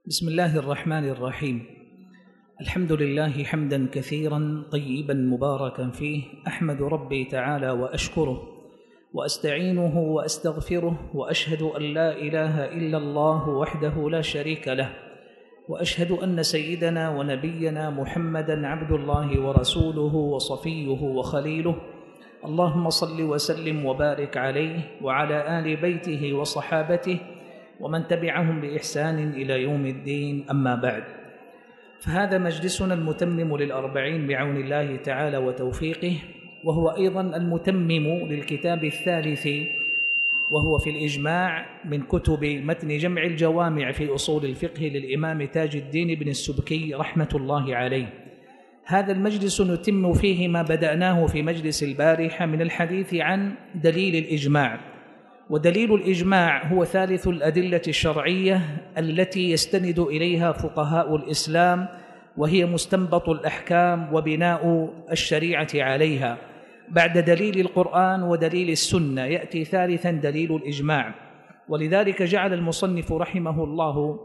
بسم الله الرحمن الرحيم. الحمد لله حمدا كثيرا طيبا مباركا فيه، أحمد ربي تعالى وأشكره وأستعينه وأستغفره، وأشهد أن لا إله إلا الله وحده لا شريك له، وأشهد أن سيدنا ونبينا محمدا عبد الله ورسوله وصفيه وخليله. اللهم صل وسلم وبارك عليه وعلى آل بيته وصحابته ومن تبعهم بإحسان إلى يوم الدين، أما بعد، فهذا مجلسنا المتمم للأربعين بعون الله تعالى وتوفيقه، وهو أيضا المتمم للكتاب الثالث، وهو في الإجماع من كتب متن جمع الجوامع في أصول الفقه للإمام تاج الدين بن السبكي رحمة الله عليه. هذا المجلس نتم فيه ما بدأناه في مجلس البارحة من الحديث عن دليل الإجماع. ودليل الإجماع هو ثالث الأدلة الشرعية التي يستند إليها فقهاء الإسلام، وهي مستنبط الأحكام وبناء الشريعة عليها. بعد دليل القرآن ودليل السنة يأتي ثالثا دليل الإجماع، ولذلك جعل المصنف رحمه الله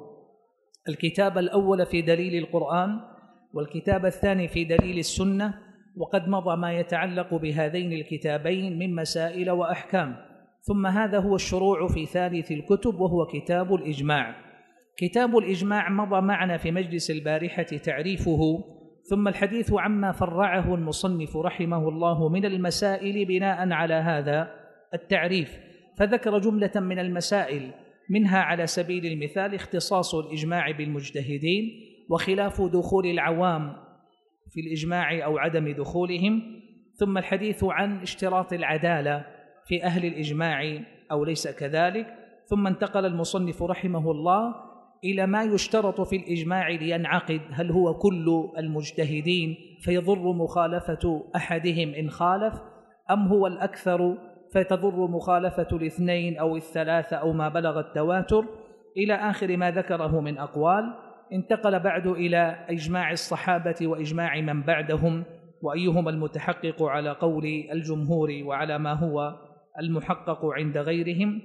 الكتاب الأول في دليل القرآن والكتاب الثاني في دليل السنة، وقد مضى ما يتعلق بهذين الكتابين من مسائل وأحكام. ثم هذا هو الشروع في ثالث الكتب، وهو كتاب الإجماع. كتاب الإجماع مضى معنا في مجلس البارحة تعريفه، ثم الحديث عما فرعه المصنف رحمه الله من المسائل بناء على هذا التعريف، فذكر جملة من المسائل، منها على سبيل المثال اختصاص الإجماع بالمجتهدين، وخلاف دخول العوام في الإجماع أو عدم دخولهم، ثم الحديث عن اشتراط العدالة في أهل الإجماع أو ليس كذلك، ثم انتقل المصنف رحمه الله إلى ما يشترط في الإجماع لينعقد، هل هو كل المجتهدين فيضر مخالفة أحدهم إن خالف، أم هو الأكثر فتضر مخالفة الاثنين أو الثلاثة أو ما بلغ التواتر، إلى آخر ما ذكره من أقوال. انتقل بعد إلى إجماع الصحابة وإجماع من بعدهم، وأيهما المتحقق على قول الجمهور وعلى ما هو المحقق عند غيرهم.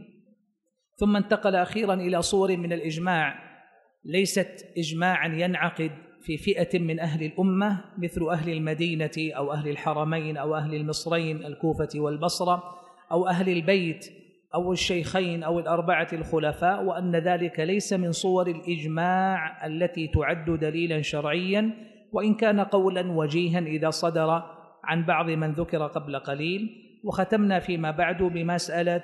ثم انتقل أخيرا إلى صور من الإجماع ليست إجماعا ينعقد في فئة من أهل الأمة مثل أهل المدينة أو أهل الحرمين أو أهل المصرين الكوفة والبصرة أو أهل البيت أو الشيخين أو الأربعة الخلفاء، وأن ذلك ليس من صور الإجماع التي تعد دليلا شرعيا، وإن كان قولا وجيها إذا صدر عن بعض من ذكر قبل قليل. وختمنا فيما بعد بمسألة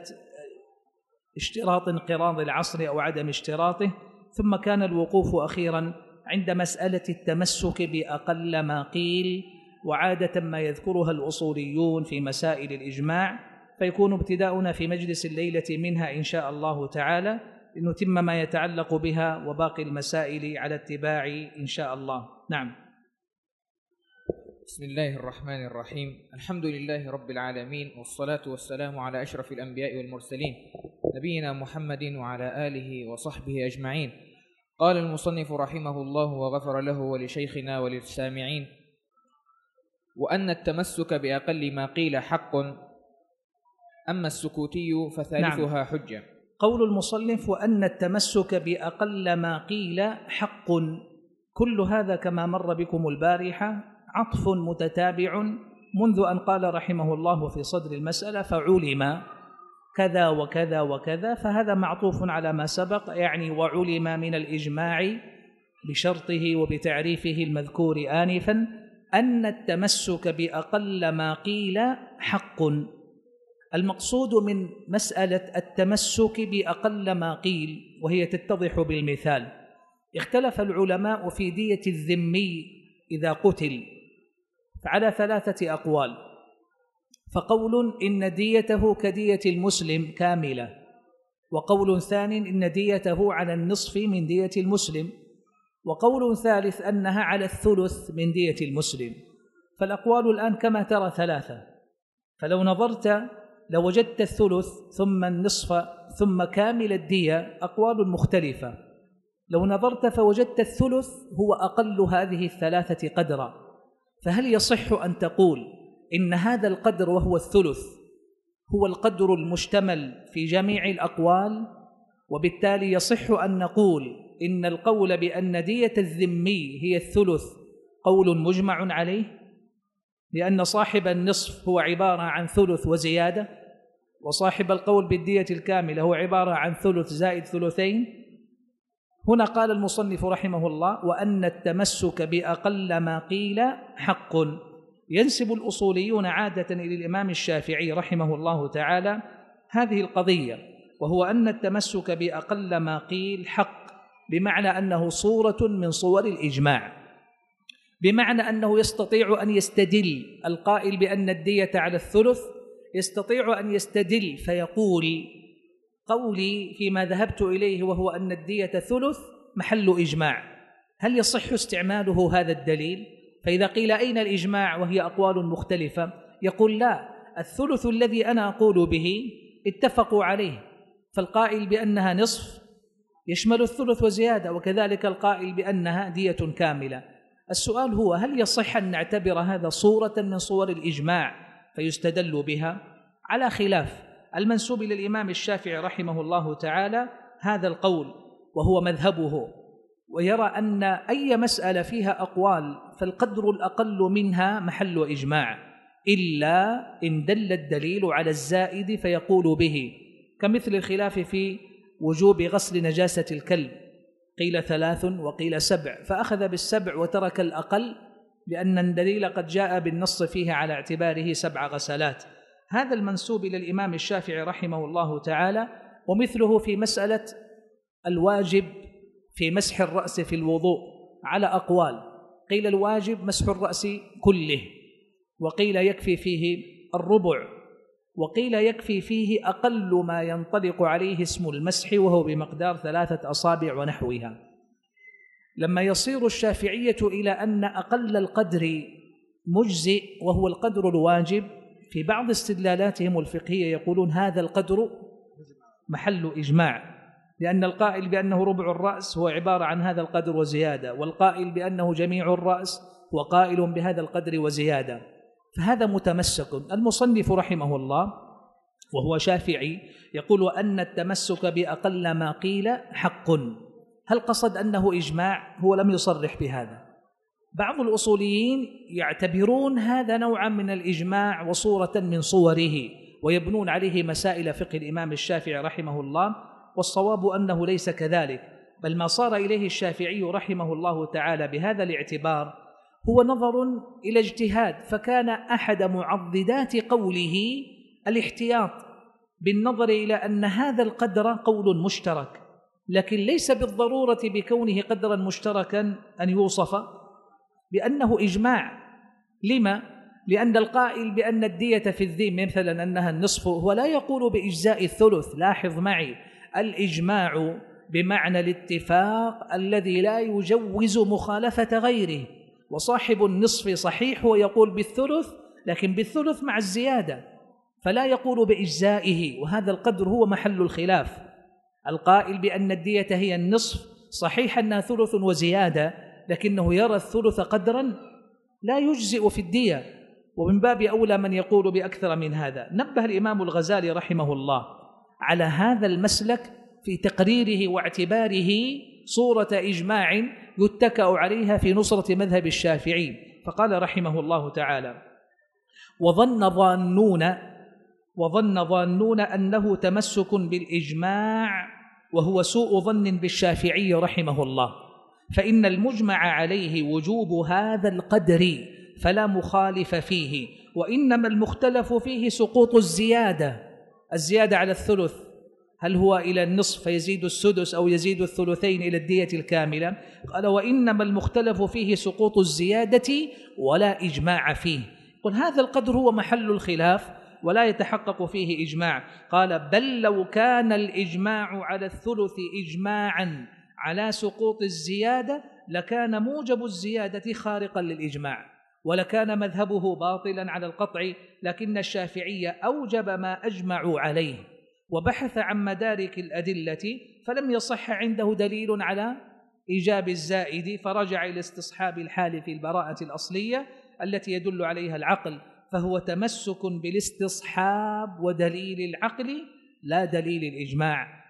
اشتراط انقراض العصر أو عدم اشتراطه، ثم كان الوقوف أخيرا عند مسألة التمسك بأقل ما قيل، وعادة ما يذكرها الأصوليون في مسائل الإجماع، فيكون ابتداؤنا في مجلس الليلة منها إن شاء الله تعالى، لنتم ما يتعلق بها وباقي المسائل على اتباع إن شاء الله. نعم. بسم الله الرحمن الرحيم. الحمد لله رب العالمين، والصلاة والسلام على أشرف الأنبياء والمرسلين نبينا محمد وعلى آله وصحبه أجمعين. قال المصنف رحمه الله وغفر له ولشيخنا وللسامعين: وأن التمسك بأقل ما قيل حق، أما السكوتي فثالثها حجة. قول المصنف وأن التمسك بأقل ما قيل حق، كل هذا كما مر بكم البارحة عطف متتابع منذ أن قال رحمه الله في صدر المسألة فعلم كذا وكذا وكذا، فهذا معطوف على ما سبق، يعني وعلم من الإجماع بشرطه وبتعريفه المذكور آنفا أن التمسك بأقل ما قيل حق. المقصود من مسألة التمسك بأقل ما قيل، وهي تتضح بالمثال. اختلف العلماء في دية الذمي إذا قتل فعلى ثلاثة أقوال، فقول إن ديته كدية المسلم كاملة، وقول ثاني إن ديته على النصف من دية المسلم، وقول ثالث أنها على الثلث من دية المسلم. فالأقوال الآن كما ترى ثلاثة، فلو نظرت لوجدت الثلث ثم النصف ثم كامل الدية أقوال مختلفة. لو نظرت فوجدت الثلث هو أقل هذه الثلاثة قدرا، فهل يصح أن تقول إن هذا القدر وهو الثلث هو القدر المشتمل في جميع الأقوال، وبالتالي يصح أن نقول إن القول بأن دية الذمي هي الثلث قول مجمع عليه، لأن صاحب النصف هو عبارة عن ثلث وزيادة، وصاحب القول بالدية الكاملة هو عبارة عن ثلث زائد ثلثين. هنا قال المصنف رحمه الله: وأن التمسك بأقل ما قيل حق. ينسب الأصوليون عادة إلى الإمام الشافعي رحمه الله تعالى هذه القضية، وهو أن التمسك بأقل ما قيل حق، بمعنى أنه صورة من صور الإجماع، بمعنى أنه يستطيع أن يستدل القائل بأن الدية على الثلث، يستطيع أن يستدل فيقول: قولي فيما ذهبت إليه وهو أن الدية ثلث محل إجماع، هل يصح استعماله هذا الدليل؟ فإذا قيل أين الإجماع وهي أقوال مختلفة، يقول: لا، الثلث الذي أنا أقول به اتفقوا عليه، فالقائل بأنها نصف يشمل الثلث وزيادة، وكذلك القائل بأنها دية كاملة. السؤال هو: هل يصح أن نعتبر هذا صورة من صور الإجماع فيستدل بها؟ على خلاف المنسوب إلى الإمام الشافعي رحمه الله تعالى هذا القول وهو مذهبه، ويرى أن أي مسألة فيها أقوال فالقدر الأقل منها محل إجماع، إلا إن دل الدليل على الزائد فيقول به، كمثل الخلاف في وجوب غسل نجاسة الكلب، قيل 3 وقيل 7، فأخذ بال7 وترك الأقل لأن الدليل قد جاء بالنص فيه على اعتباره 7 غسلات. هذا المنسوب إلى الإمام الشافعي رحمه الله تعالى. ومثله في مسألة الواجب في مسح الرأس في الوضوء على أقوال، قيل الواجب مسح الرأس كله، وقيل يكفي فيه الربع، وقيل يكفي فيه أقل ما ينطلق عليه اسم المسح وهو بمقدار 3 أصابع ونحوها. لما يصير الشافعية إلى أن أقل القدر مجزئ وهو القدر الواجب، في بعض استدلالاتهم الفقهية يقولون هذا القدر محل إجماع، لأن القائل بأنه ربع الرأس هو عبارة عن هذا القدر وزيادة، والقائل بأنه جميع الرأس هو قائل بهذا القدر وزيادة، فهذا متمسك. المصنف رحمه الله وهو شافعي يقول أن التمسك بأقل ما قيل حق. هل قصد أنه إجماع؟ هو لم يصرح بهذا. بعض الأصوليين يعتبرون هذا نوعا من الإجماع وصورة من صوره، ويبنون عليه مسائل فقه الإمام الشافعي رحمه الله، والصواب أنه ليس كذلك، بل ما صار إليه الشافعي رحمه الله تعالى بهذا الاعتبار هو نظر إلى اجتهاد، فكان أحد معضدات قوله الاحتياط بالنظر إلى أن هذا القدر قول مشترك، لكن ليس بالضرورة بكونه قدرا مشتركا أن يوصف بأنه إجماع. لما؟ لأن القائل بأن الدية في الذم مثلا أنها النصف هو لا يقول بإجزاء الثلث. لاحظ معي، الإجماع بمعنى الاتفاق الذي لا يجوز مخالفة غيره، وصاحب النصف صحيح هو يقول بالثلث، لكن بالثلث مع الزيادة، فلا يقول بإجزائه، وهذا القدر هو محل الخلاف. القائل بأن الدية هي النصف صحيح أنها ثلث وزيادة، لكنه يرى الثلث قدرا لا يجزئ في الدية، ومن باب أولى من يقول بأكثر من هذا. نبه الإمام الغزالي رحمه الله على هذا المسلك في تقريره واعتباره صورة إجماع يتكأ عليها في نصرة مذهب الشافعي، فقال رحمه الله تعالى: وظن ظانون أنه تمسك بالإجماع، وهو سوء ظن بالشافعي رحمه الله، فإن المجمع عليه وجوب هذا القدر فلا مخالف فيه، وإنما المختلف فيه سقوط الزيادة على الثلث، هل هو إلى النصف فيزيد السدس أو يزيد الثلثين إلى الدية الكاملة؟ قال: وإنما المختلف فيه سقوط الزيادة ولا إجماع فيه. قل هذا القدر هو محل الخلاف ولا يتحقق فيه إجماع. قال: بل لو كان الإجماع على الثلث إجماعا على سقوط الزيادة لكان موجب الزيادة خارقا للإجماع، ولكان مذهبه باطلا على القطع، لكن الشافعي أوجب ما أجمعوا عليه وبحث عن مدارك الأدلة فلم يصح عنده دليل على إيجاب الزائد، فرجع إلى استصحاب الحال في البراءة الأصلية التي يدل عليها العقل، فهو تمسك بالاستصحاب ودليل العقل لا دليل الإجماع.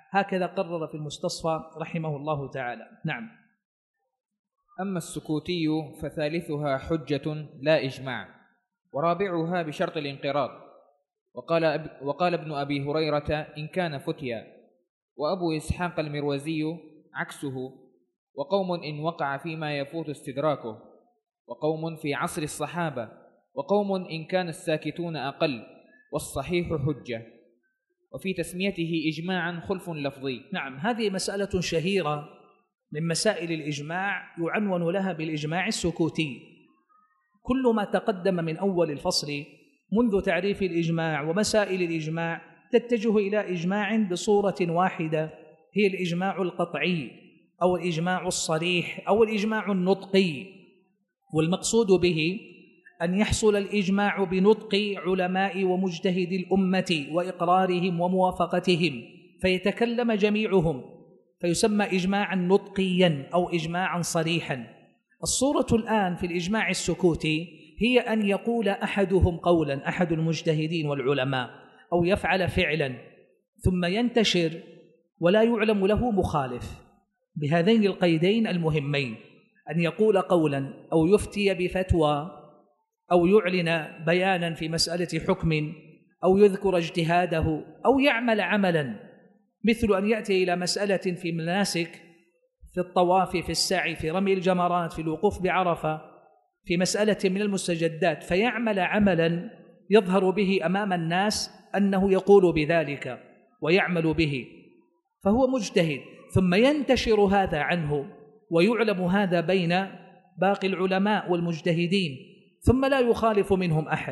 هكذا قرر في المستصفى رحمه الله تعالى. نعم. أما السكوتي فثالثها حجة لا إجماع، ورابعها بشرط الانقراض. وقال ابن أبي هريرة إن كان فتيا، وأبو إسحاق المروزي عكسه، وقوم إن وقع فيما يفوت استدراكه، وقوم في عصر الصحابة، وقوم إن كان الساكتون أقل، والصحيح حجة. وفي تسميته إجماعا خلف لفظي. نعم، هذه مسألة شهيرة من مسائل الإجماع يعنون لها بالإجماع السكوتي. كل ما تقدم من أول الفصل منذ تعريف الإجماع ومسائل الإجماع تتجه إلى إجماع بصورة واحدة، هي الإجماع القطعي أو الإجماع الصريح أو الإجماع النطقي. والمقصود به أن يحصل الإجماع بنطق علماء ومجتهدي الأمة وإقرارهم وموافقتهم، فيتكلم جميعهم، فيسمى إجماعا نطقيا أو إجماعا صريحا. الصورة الآن في الإجماع السكوتي هي أن يقول أحدهم قولا، أحد المجتهدين والعلماء، أو يفعل فعلا ثم ينتشر ولا يعلم له مخالف، بهذين القيدين المهمين، أن يقول قولا أو يفتي بفتوى أو يعلن بيانا في مسألة حكم أو يذكر اجتهاده أو يعمل عملا، مثل أن يأتي إلى مسألة في مناسك، في الطواف، في السعي، في رمي الجمرات، في الوقوف بعرفة، في مسألة من المستجدات، فيعمل عملا يظهر به أمام الناس أنه يقول بذلك ويعمل به، فهو مجتهد، ثم ينتشر هذا عنه ويعلم هذا بين باقي العلماء والمجتهدين، ثم لا يخالف منهم أحد.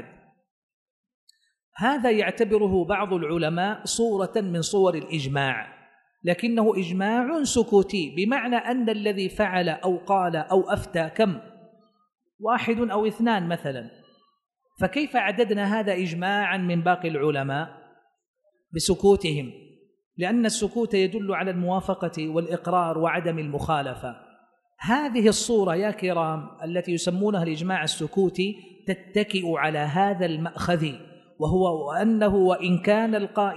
هذا يعتبره بعض العلماء صورة من صور الإجماع، لكنه إجماع سكوتي، بمعنى أن الذي فعل أو قال أو أفتى كم؟ واحد أو اثنان مثلا، فكيف عددنا هذا إجماعا من باقي العلماء؟ بسكوتهم، لأن السكوت يدل على الموافقة والإقرار وعدم المخالفة. هذه الصورة يا كرام التي يسمونها الإجماع السكوتي تتكئ على هذا المأخذ، وهو أنه وإن كان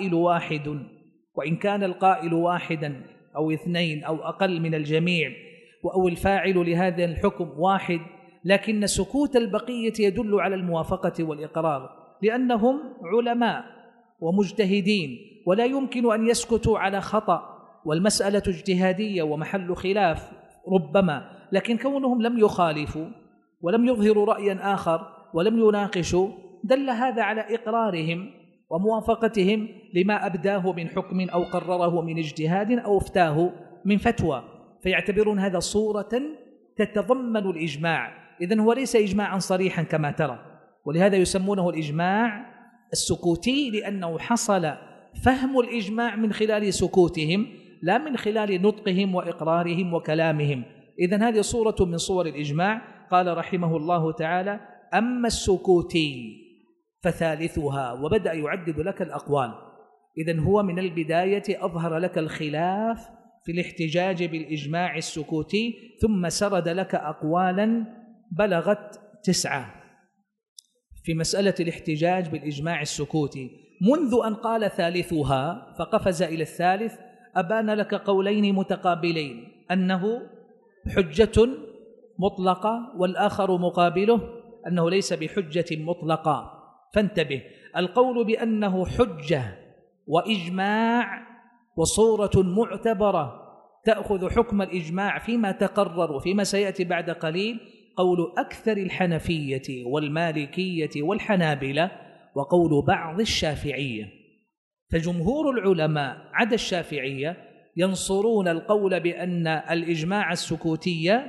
القائل واحدا أو اثنين أو أقل من الجميع، أو الفاعل لهذا الحكم واحد، لكن سكوت البقية يدل على الموافقة والإقرار، لأنهم علماء ومجتهدين ولا يمكن أن يسكتوا على خطأ، والمسألة اجتهادية ومحل خلاف ربما، لكن كونهم لم يخالفوا ولم يظهروا رأيا آخر ولم يناقشوا دل هذا على إقرارهم وموافقتهم لما أبداه من حكم أو قرره من اجتهاد أو افتاه من فتوى، فيعتبرون هذا صورة تتضمن الإجماع. إذن هو ليس إجماعا صريحا كما ترى، ولهذا يسمونه الإجماع السكوتي، لأنه حصل فهم الإجماع من خلال سكوتهم لا من خلال نطقهم وإقرارهم وكلامهم. إذن هذه صورة من صور الإجماع. قال رحمه الله تعالى: أما السكوتي فثالثها، وبدأ يعدد لك الأقوال. إذن هو من البداية أظهر لك الخلاف في الاحتجاج بالإجماع السكوتي، ثم سرد لك أقوالا بلغت 9 في مسألة الاحتجاج بالإجماع السكوتي. منذ أن قال ثالثها فقفز إلى الثالث أبان لك قولين متقابلين، أنه حجة مطلقة، والآخر مقابله أنه ليس بحجة مطلقة. فانتبه، القول بأنه حجة وإجماع وصورة معتبرة تأخذ حكم الإجماع فيما تقرر وفيما سيأتي بعد قليل قول أكثر الحنفية والمالكية والحنابلة وقول بعض الشافعية. فجمهور العلماء عدا الشافعية ينصرون القول بأن الإجماع السكوتي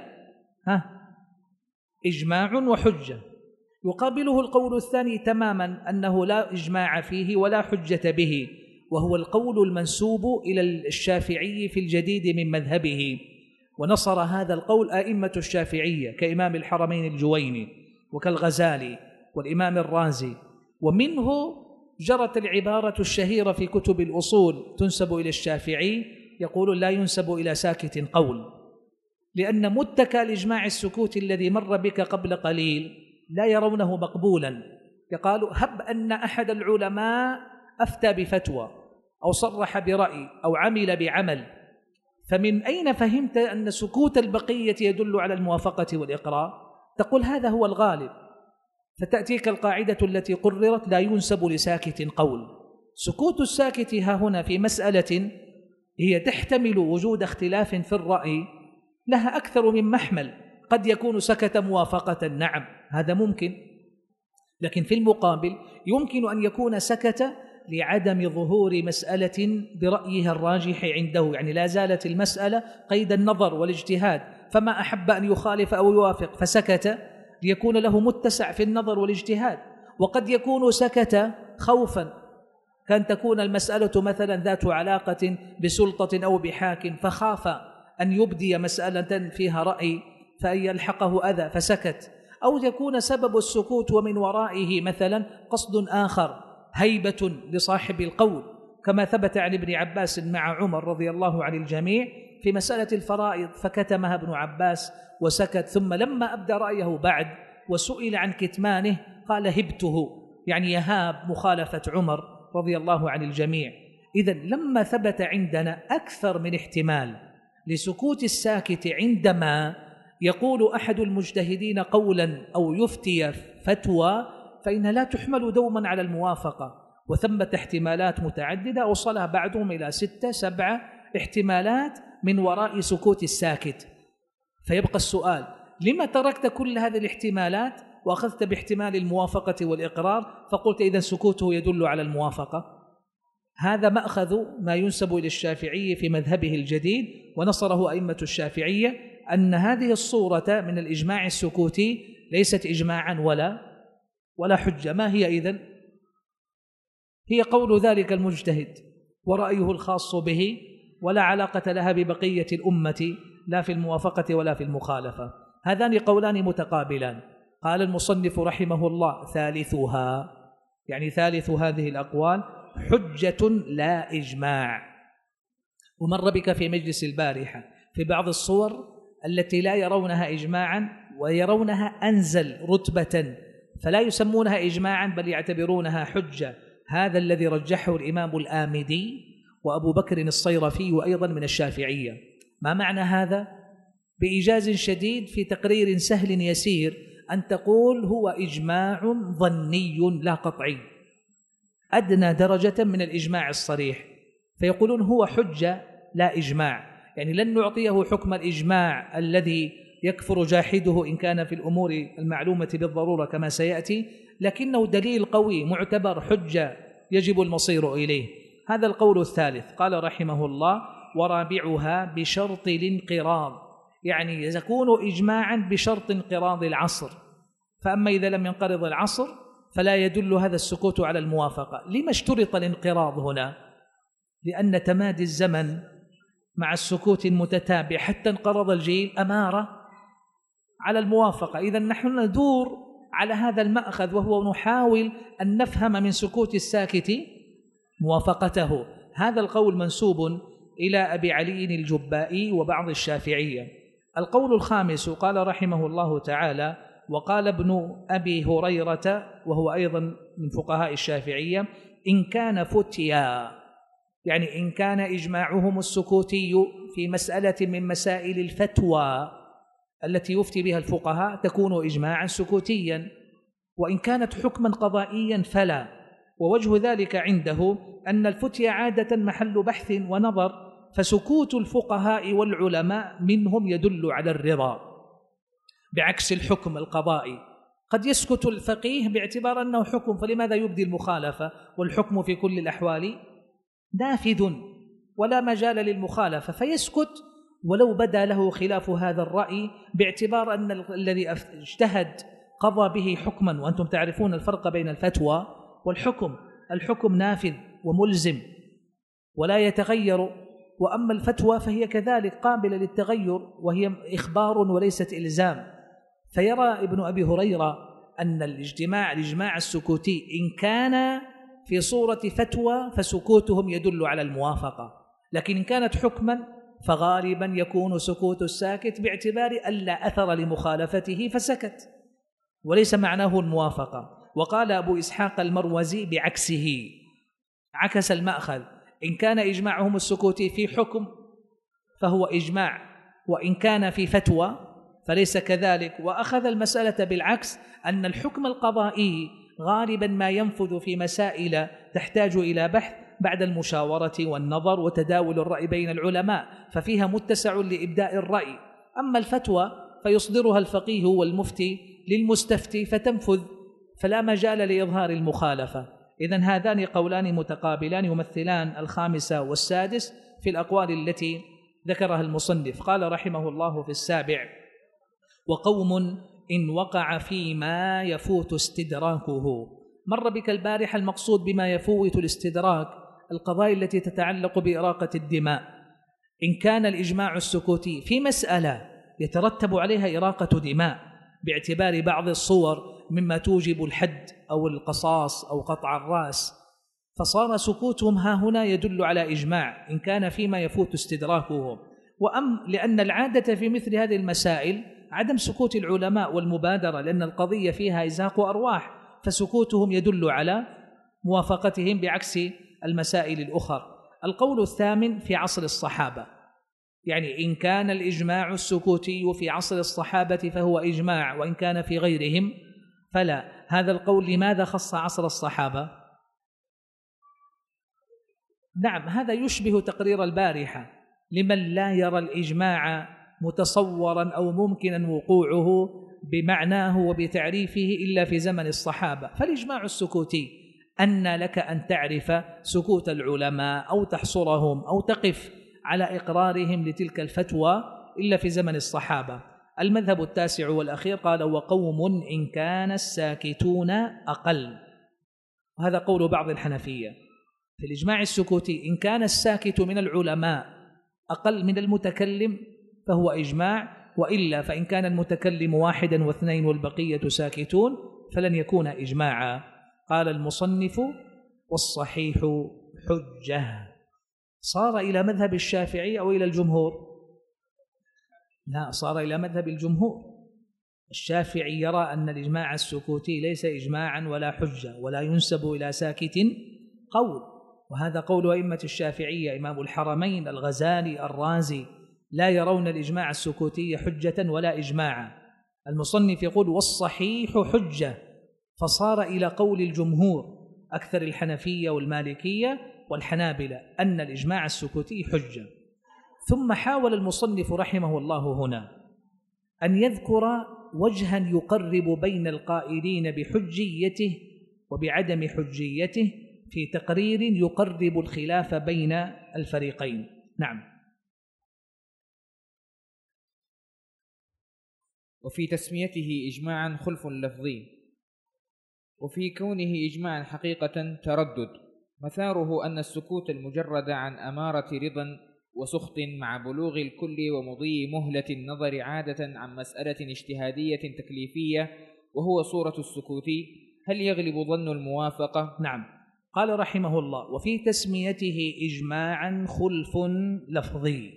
إجماع وحجة، يقابله القول الثاني تماما أنه لا إجماع فيه ولا حجة به، وهو القول المنسوب إلى الشافعي في الجديد من مذهبه. ونصر هذا القول أئمة الشافعية كإمام الحرمين الجويني وكالغزالي والإمام الرازي، ومنه جرت العبارة الشهيرة في كتب الأصول تنسب إلى الشافعي، يقول: لا ينسب إلى ساكت قول، لأن متكى الإجماع السكوت الذي مر بك قبل قليل لا يرونه مقبولا. يقال: هب أن أحد العلماء أفتى بفتوى أو صرح برأي أو عمل بعمل، فمن أين فهمت أن سكوت البقية يدل على الموافقة والإقرار؟ تقول هذا هو الغالب، فتأتيك القاعدة التي قررت: لا ينسب لساكت قول. سكوت الساكت ها هنا في مسألة هي تحتمل وجود اختلاف في الرأي لها أكثر من محمل، قد يكون سكت موافقة، نعم هذا ممكن، لكن في المقابل يمكن أن يكون سكت لعدم ظهور مسألة برأيها الراجح عنده، يعني لا زالت المسألة قيد النظر والاجتهاد، فما أحب أن يخالف أو يوافق فسكت ليكون له متسع في النظر والاجتهاد. وقد يكون سكت خوفا، كان تكون المسألة مثلا ذات علاقة بسلطة أو بحاكم فخاف أن يبدي مسألة فيها رأي فأن يلحقه أذى فسكت، أو يكون سبب السكوت ومن ورائه مثلا قصد آخر، هيبة لصاحب القول، كما ثبت عن ابن عباس مع عمر رضي الله عن الجميع في مسألة الفرائض، فكتمها ابن عباس وسكت، ثم لما أبدى رأيه بعد وسئل عن كتمانه قال هبته، يعني يهاب مخالفة عمر رضي الله عن الجميع. إذن لما ثبت عندنا أكثر من احتمال لسكوت الساكت عندما يقول أحد المجتهدين قولا أو يفتي فتوى، فإن لا تحمل دوما على الموافقة، وثمة احتمالات متعددة أوصلها بعضهم إلى 6 7 احتمالات من وراء سكوت الساكت. فيبقى السؤال: لما تركت كل هذه الاحتمالات وأخذت باحتمال الموافقة والإقرار فقلت إذن سكوته يدل على الموافقة؟ هذا مأخذ ما ينسب إلى الشافعي في مذهبه الجديد، ونصره أئمة الشافعية أن هذه الصورة من الإجماع السكوتي ليست إجماعا ولا حجة. ما هي إذن؟ هي قول ذلك المجتهد ورأيه الخاص به، ولا علاقة لها ببقية الأمة لا في الموافقة ولا في المخالفة. هذان قولان متقابلان. قال المصنف رحمه الله: ثالثها، يعني ثالث هذه الأقوال حجة لا إجماع. ومر بك في مجلس البارحة في بعض الصور التي لا يرونها إجماعا ويرونها أنزل رتبة، فلا يسمونها إجماعا بل يعتبرونها حجة. هذا الذي رجحه الإمام الآمدي وأبو بكر الصيرفي وأيضا من الشافعية. ما معنى هذا؟ بإيجاز شديد في تقرير سهل يسير أن تقول هو إجماع ظني لا قطعي، أدنى درجة من الإجماع الصريح، فيقولون هو حجة لا إجماع، يعني لن نعطيه حكم الإجماع الذي يكفر جاحده إن كان في الأمور المعلومة بالضرورة كما سيأتي، لكنه دليل قوي معتبر حجة يجب المصير إليه. هذا القول الثالث. قال رحمه الله: ورابعها بشرط الانقراض، يعني يكون إجماعا بشرط انقراض العصر، فأما إذا لم ينقرض العصر فلا يدل هذا السكوت على الموافقة. لما اشترط الانقراض هنا؟ لأن تمادي الزمن مع السكوت المتتابع حتى انقرض الجيل أمارة على الموافقة. إذن نحن ندور على هذا المأخذ، وهو نحاول أن نفهم من سكوت الساكت موافقته. هذا القول منسوب إلى أبي علي الجبائي وبعض الشافعية. القول الخامس قال رحمه الله تعالى: وقال ابن أبي هريرة وهو أيضا من فقهاء الشافعية: إن كان فتيا، يعني إن كان إجماعهم السكوتي في مسألة من مسائل الفتوى التي يفتي بها الفقهاء تكون إجماعا سكوتيا، وإن كانت حكما قضائيا فلا. ووجه ذلك عنده أن الفتيا عادة محل بحث ونظر، فسكوت الفقهاء والعلماء منهم يدل على الرضا، بعكس الحكم القضائي. قد يسكت الفقيه باعتبار أنه حكم، فلماذا يبدي المخالفة؟ والحكم في كل الأحوال نافذ ولا مجال للمخالفة، فيسكت ولو بدا له خلاف هذا الرأي، باعتبار أن الذي اجتهد قضى به حكما، وأنتم تعرفون الفرق بين الفتوى والحكم. الحكم نافذ وملزم ولا يتغير، وأما الفتوى فهي كذلك قابلة للتغير، وهي إخبار وليست إلزام. فيرى ابن أبي هريرة أن الإجماع السكوتي إن كان في صورة فتوى فسكوتهم يدل على الموافقة، لكن إن كانت حكما فغالبا يكون سكوت الساكت باعتبار ألا أثر لمخالفته فسكت، وليس معناه الموافقة. وقال أبو إسحاق المروزي بعكسه، عكس المأخذ: إن كان إجماعهم السكوتي في حكم فهو إجماع، وإن كان في فتوى فليس كذلك. وأخذ المسألة بالعكس، أن الحكم القضائي غالبا ما ينفذ في مسائل تحتاج إلى بحث بعد المشاورة والنظر وتداول الرأي بين العلماء، ففيها متسع لإبداء الرأي. أما الفتوى فيصدرها الفقيه والمفتي للمستفتي فتنفذ، فلا مجال لإظهار المخالفة. إذن هذان قولان متقابلان يمثلان الخامس والسادس في الأقوال التي ذكرها المصنف. قال رحمه الله في السابع: وقوم إن وقع فيما يفوت استدراكه. مر بك البارحة المقصود بما يفوت الاستدراك القضايا التي تتعلق بإراقة الدماء. إن كان الإجماع السكوتي في مسألة يترتب عليها إراقة دماء باعتبار بعض الصور مما توجب الحد أو القصاص أو قطع الرأس، فصار سكوتهم ها هنا يدل على إجماع إن كان فيما يفوت استدراكه. لأن العادة في مثل هذه المسائل عدم سكوت العلماء والمبادرة، لأن القضية فيها إزهاق أرواح، فسكوتهم يدل على موافقتهم بعكس المسائل الأخرى. القول الثامن في عصر الصحابة، يعني إن كان الإجماع السكوتي في عصر الصحابة فهو إجماع، وإن كان في غيرهم فلا. هذا القول لماذا خص عصر الصحابة؟ نعم، هذا يشبه تقرير البارحة لمن لا يرى الإجماع متصورا أو ممكنا وقوعه بمعناه وبتعريفه إلا في زمن الصحابة. فالإجماع السكوتي أن لك أن تعرف سكوت العلماء أو تحصرهم أو تقف على إقرارهم لتلك الفتوى إلا في زمن الصحابة. المذهب التاسع والأخير قال: وقوم إن كان الساكتون أقل. وهذا قول بعض الحنفية في الإجماع السكوتي: إن كان الساكت من العلماء أقل من المتكلم فهو إجماع، وإلا فإن كان المتكلم واحدا واثنين والبقية ساكتون فلن يكون إجماعا. قال المصنف: والصحيح حجة. صار إلى مذهب الشافعي أو إلى الجمهور؟ لا، صار إلى مذهب الجمهور. الشافعي يرى أن الإجماع السكوتي ليس إجماعا ولا حجة، ولا ينسب إلى ساكت قول، وهذا قول أئمة الشافعية: إمام الحرمين الغزالي الرازي لا يرون الإجماع السكوتي حجة ولا إجماعا. المصنف يقول: والصحيح حجة، فصار إلى قول الجمهور أكثر الحنفية والمالكية والحنابلة أن الإجماع السكوتي حجة. ثم حاول المصنف رحمه الله هنا أن يذكر وجها يقرب بين القائلين بحجيته وبعدم حجيته في تقرير يقرب الخلاف بين الفريقين. نعم. وفي تسميته إجماعا خلف لفظي، وفي كونه إجماعا حقيقة تردد، مثاره أن السكوت المجرد عن أمارة رضا وسخط مع بلوغ الكل ومضي مهلة النظر عادة عن مسألة اجتهادية تكليفية وهو صورة السكوت، هل يغلب ظن الموافقة؟ نعم. قال رحمه الله: وفي تسميته إجماعا خلف لفظي.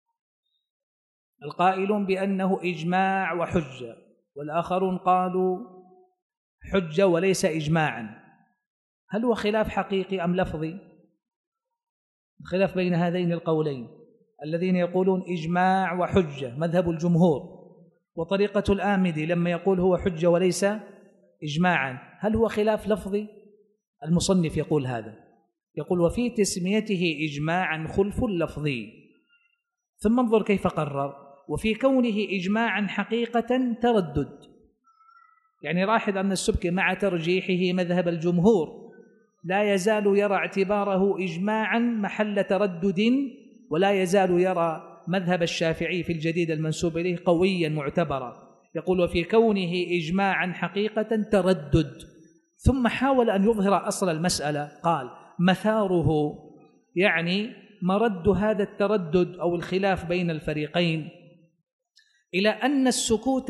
القائلون بأنه إجماع وحجة، والآخرون قالوا حجة وليس إجماعا. هل هو خلاف حقيقي أم لفظي؟ الخلاف بين هذين القولين، الذين يقولون إجماع وحجة مذهب الجمهور، وطريقة الآمدي لما يقول هو حجة وليس إجماعا، هل هو خلاف لفظي؟ المصنف يقول هذا، يقول: وفي تسميته إجماعا خلف لفظي. ثم انظر كيف قرر: وفي كونه إجماعا حقيقة تردد. يعني لاحظ أن السبكي مع ترجيحه مذهب الجمهور لا يزال يرى اعتباره إجماعا محل تردد، ولا يزال يرى مذهب الشافعي في الجديد المنسوب إليه قويا معتبرا. يقول: وفي كونه إجماعا حقيقة تردد. ثم حاول أن يظهر أصل المسألة، قال: مثاره، يعني مرد هذا التردد أو الخلاف بين الفريقين إلى أن السكوت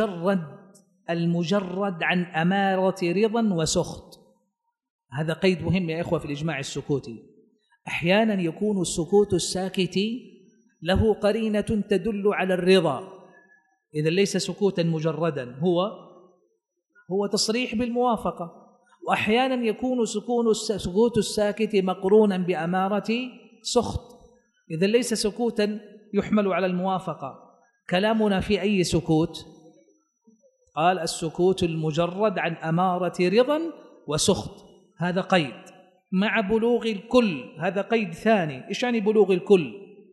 المجرد عن أمارة رضا وسخط. هذا قيد مهم يا إخوة في الإجماع السكوتي. أحيانا يكون السكوت الساكت له قرينة تدل على الرضا، إذا ليس سكوتا مجردا، هو تصريح بالموافقة. وأحيانا يكون سكوت الساكت مقرونا بأمارة سخط، إذا ليس سكوتا يحمل على الموافقة. كلامنا في أي سكوت؟ قال السكوت المجرد عن أمارة رضا وسخط، هذا قيد، مع بلوغ الكل، هذا قيد ثاني. إيش يعني بلوغ الكل؟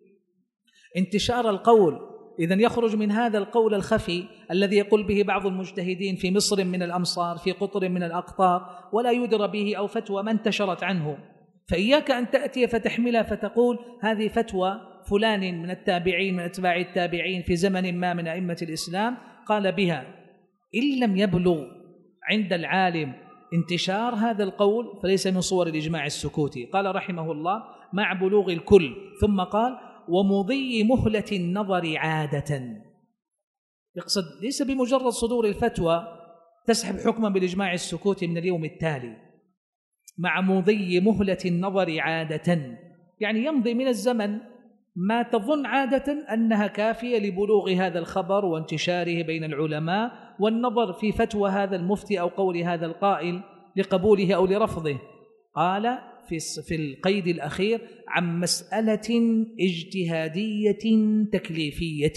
انتشار القول، إذن يخرج من هذا القول الخفي الذي يقول به بعض المجتهدين في مصر من الأمصار، في قطر من الأقطار، ولا يدرى به، أو فتوى ما انتشرت عنه، فإياك أن تأتي فتحملها فتقول هذه فتوى فلان من التابعين من أتباع التابعين في زمن ما من أئمة الإسلام قال بها. إن لم يبلغ عند العالم انتشار هذا القول فليس من صور الإجماع السكوتي. قال رحمه الله مع بلوغ الكل، ثم قال ومضي مهلة النظر عادة، يقصد ليس بمجرد صدور الفتوى تسحب حكما بالإجماع السكوتي من اليوم التالي، مع مضي مهلة النظر عادة، يعني يمضي من الزمن ما تظن عادة أنها كافية لبلوغ هذا الخبر وانتشاره بين العلماء والنظر في فتوى هذا المفتي أو قول هذا القائل لقبوله أو لرفضه. قال في القيد الأخير عن مسألة اجتهادية تكليفية،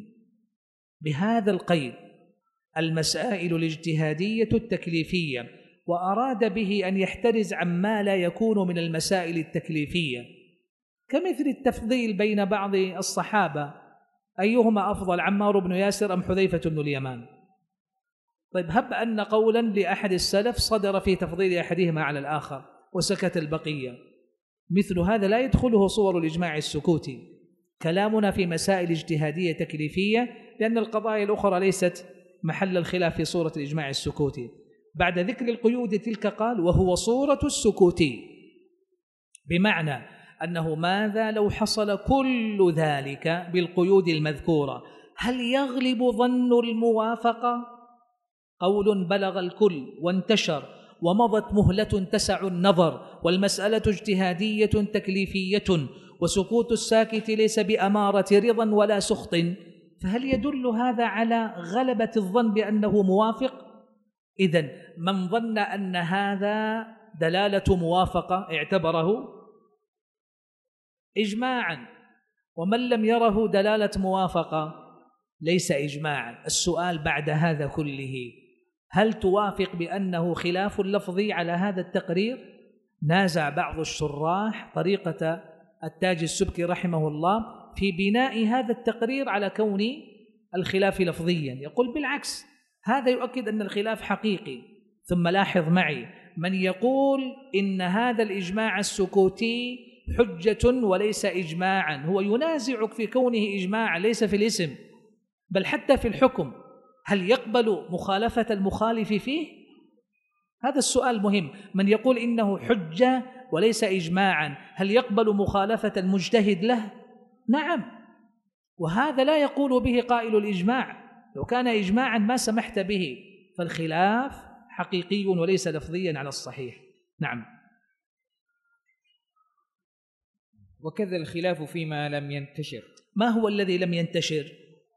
بهذا القيد المسائل الاجتهادية التكليفية، وأراد به أن يحترز عما لا يكون من المسائل التكليفية، كمثل التفضيل بين بعض الصحابة أيهما أفضل، عمار بن ياسر أم حذيفة بن اليمان؟ طيب هب أن قولا لأحد السلف صدر في تفضيل أحدهما على الآخر وسكت البقية، مثل هذا لا يدخله صور الإجماع السكوتي. كلامنا في مسائل اجتهادية تكليفية، لأن القضايا الأخرى ليست محل الخلاف في صورة الإجماع السكوتي. بعد ذكر القيود تلك قال وهو صورة السكوتي، بمعنى أنه ماذا لو حصل كل ذلك بالقيود المذكورة؟ هل يغلب ظن الموافقة؟ قول بلغ الكل وانتشر ومضت مهلة تسع النظر والمسألة اجتهادية تكليفية وسكوت الساكت ليس بأمارة رضا ولا سخط، فهل يدل هذا على غلبة الظن بأنه موافق؟ إذن من ظن أن هذا دلالة موافقة اعتبره إجماعا، ومن لم يره دلالة موافقة ليس إجماعا. السؤال بعد هذا كله، هل توافق بأنه خلاف لفظي على هذا التقرير؟ نازع بعض الشراح طريقة التاج السبكي رحمه الله في بناء هذا التقرير على كون الخلاف لفظيا، يقول بالعكس، هذا يؤكد أن الخلاف حقيقي. ثم لاحظ معي من يقول إن هذا الإجماع السكوتي حجة وليس إجماعا، هو ينازعك في كونه إجماعا ليس في الاسم بل حتى في الحكم. هل يقبل مخالفة المخالف فيه؟ هذا السؤال مهم. من يقول إنه حجة وليس إجماعا هل يقبل مخالفة المجتهد له؟ نعم، وهذا لا يقول به قائل الإجماع، لو كان إجماعا ما سمحت به، فالخلاف حقيقي وليس لفظيا على الصحيح. نعم. وكذا الخلاف فيما لم ينتشر. ما هو الذي لم ينتشر؟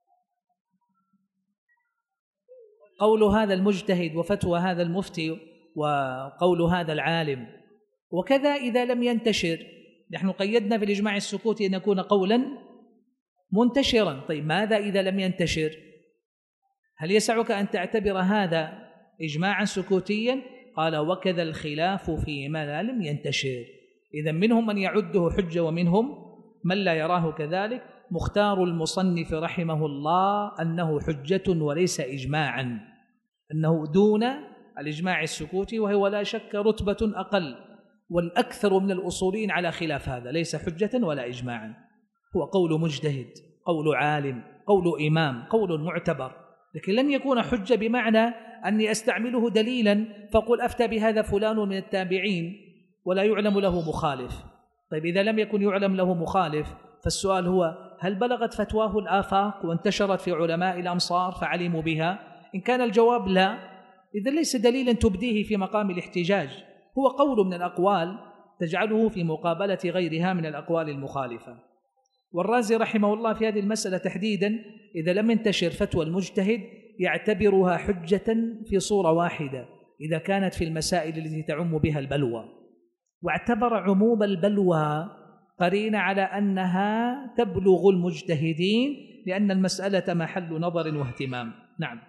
قول هذا المجتهد وفتوى هذا المفتي وقول هذا العالم. وكذا إذا لم ينتشر، نحن قيدنا في الإجماع السكوتي أن يكون قولا منتشرا. طيب ماذا إذا لم ينتشر؟ هل يسعك أن تعتبر هذا إجماعا سكوتيا؟ قال وكذا الخلاف فيما لم ينتشر. إذن منهم من يعده حجة ومنهم من لا يراه كذلك. مختار المصنف رحمه الله أنه حجة وليس إجماعا، أنه دون الإجماع السكوتي، وهو لا شك رتبة أقل، والأكثر من الأصولين على خلاف هذا، ليس حجة ولا إجماعا، هو قول مجتهد، قول عالم، قول إمام، قول معتبر، لكن لن يكون حجة بمعنى أني أستعمله دليلا فأقول أفتى بهذا فلان من التابعين ولا يعلم له مخالف. طيب إذا لم يكن يعلم له مخالف، فالسؤال هو هل بلغت فتواه الآفاق وانتشرت في علماء الأمصار فعلموا بها؟ إن كان الجواب لا، إذا ليس دليلا تبديه في مقام الاحتجاج، هو قول من الأقوال تجعله في مقابلة غيرها من الأقوال المخالفة. والرازي رحمه الله في هذه المسألة تحديدا إذا لم ينتشر فتوى المجتهد يعتبرها حجة في صورة واحدة، إذا كانت في المسائل التي تعم بها البلوى، واعتبر عموم البلوى قرينة على أنها تبلغ المجتهدين لأن المسألة محل نظر واهتمام. نعم.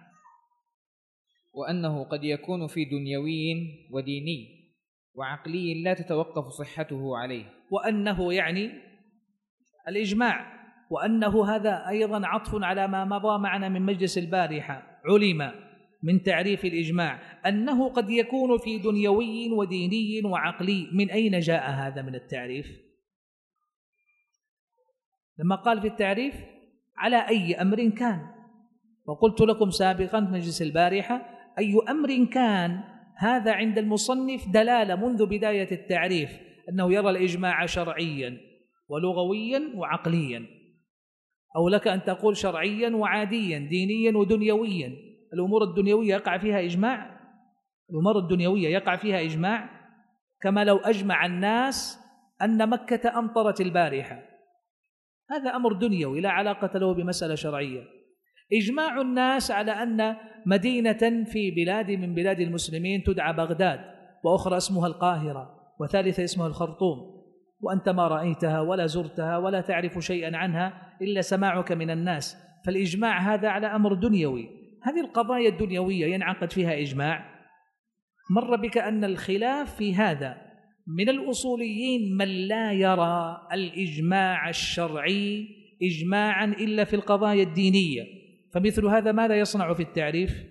وأنه قد يكون في دنيوي وديني وعقلي لا تتوقف صحته عليه. وأنه يعني الإجماع، وأنه هذا أيضا عطف على ما مضى معنا من مجلس البارحة. علم من تعريف الإجماع أنه قد يكون في دنيوي وديني وعقلي. من أين جاء هذا من التعريف؟ لما قال في التعريف على أي أمر كان، وقلت لكم سابقا في مجلس البارحة أي أمر كان هذا عند المصنف دلالة منذ بداية التعريف أنه يرى الإجماع شرعيا ولغويا وعقليا، أو لك أن تقول شرعيا وعاديا، دينيا ودنيويا. الأمور الدنيوية يقع فيها إجماع، الأمور الدنيوية يقع فيها إجماع، كما لو أجمع الناس أن مكة أمطرت البارحة، هذا أمر دنيوي لا علاقة له بمسألة شرعية. إجماع الناس على أن مدينة في بلاد من بلاد المسلمين تدعى بغداد، وأخرى اسمها القاهرة، وثالثة اسمها الخرطوم، وأنت ما رأيتها ولا زرتها ولا تعرف شيئا عنها إلا سماعك من الناس، فالإجماع هذا على أمر دنيوي. هذه القضايا الدنيوية ينعقد فيها إجماع. مر بك أن الخلاف في هذا من الأصوليين من لا يرى الإجماع الشرعي إجماعا إلا في القضايا الدينية، فمثل هذا ماذا يصنع في التعريف؟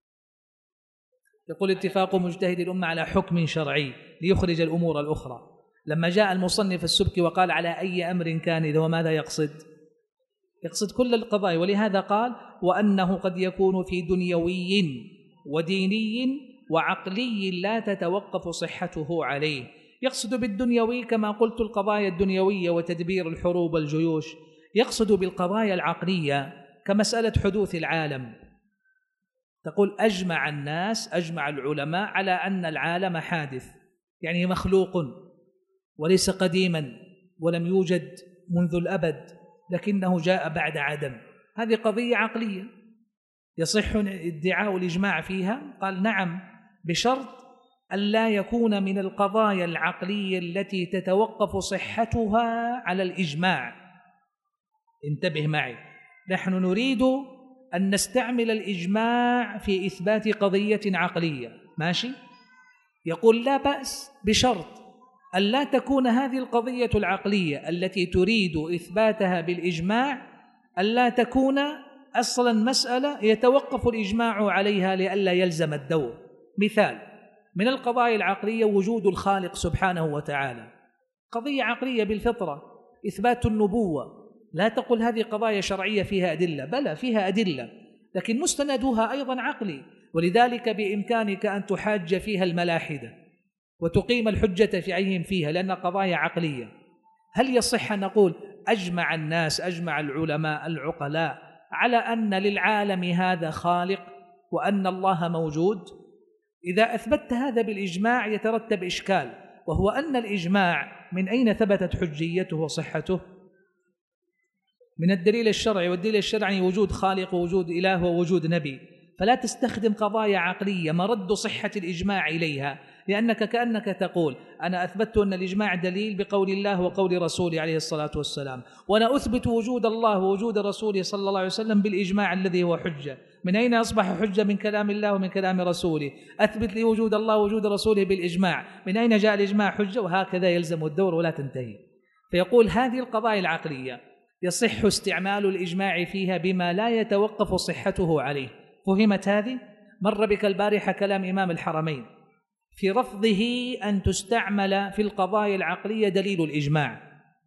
يقول اتفاق مجتهد الأمة على حكم شرعي ليخرج الأمور الأخرى. لما جاء المصنف السبكي وقال على أي أمر كان، إذا وماذا يقصد؟ يقصد كل القضايا، ولهذا قال وأنه قد يكون في دنيوي وديني وعقلي لا تتوقف صحته عليه. يقصد بالدنيوي كما قلت القضايا الدنيوية وتدبير الحروب والجيوش، يقصد بالقضايا العقلية كمسألة حدوث العالم. تقول أجمع الناس، أجمع العلماء على أن العالم حادث، يعني مخلوق وليس قديما ولم يوجد منذ الأبد لكنه جاء بعد عدم. هذه قضية عقلية يصح ادعاء الإجماع فيها؟ قال نعم، بشرط أن لا يكون من القضايا العقلية التي تتوقف صحتها على الإجماع. انتبه معي، نحن نريد أن نستعمل الإجماع في إثبات قضية عقلية، ماشي؟ يقول لا بأس بشرط أن لا تكون هذه القضية العقلية التي تريد إثباتها بالإجماع أن لا تكون أصلا مسألة يتوقف الإجماع عليها لئلا يلزم الدور. مثال من القضايا العقلية وجود الخالق سبحانه وتعالى، قضية عقلية بالفطرة. إثبات النبوة لا تقل هذه قضايا شرعية فيها أدلة، بلى فيها أدلة لكن مستندها أيضا عقلي، ولذلك بإمكانك أن تحاج فيها الملاحدة وتقيم الحجة في عيهم فيها لأن قضايا عقلية. هل يصح أن نقول أجمع الناس، أجمع العلماء العقلاء على أن للعالم هذا خالق وأن الله موجود؟ إذا أثبتت هذا بالإجماع يترتب إشكال، وهو أن الإجماع من أين ثبتت حجيته وصحته؟ من الدليل الشرعي، والدليل الشرعي وجود خالق ووجود إله ووجود نبي. فلا تستخدم قضايا عقلية مرد صحة الإجماع إليها، لأنك كأنك تقول أنا أثبت أن الإجماع دليل بقول الله وقول رسوله عليه الصلاة والسلام، وأنا أثبت وجود الله ووجود رسوله صلى الله عليه وسلم بالإجماع الذي هو حجة. من أين أصبح حجة؟ من كلام الله ومن كلام رسوله. أثبت لي وجود الله ووجود رسوله بالإجماع، من أين جاء الإجماع حجة؟ وهكذا يلزم الدور ولا تنتهي. فيقول هذه القضايا العقلية يصح استعمال الإجماع فيها بما لا يتوقف صحته عليه. فهمت هذه؟ مر بك البارحة كلام إمام الحرمين في رفضه أن تستعمل في القضايا العقلية دليل الإجماع،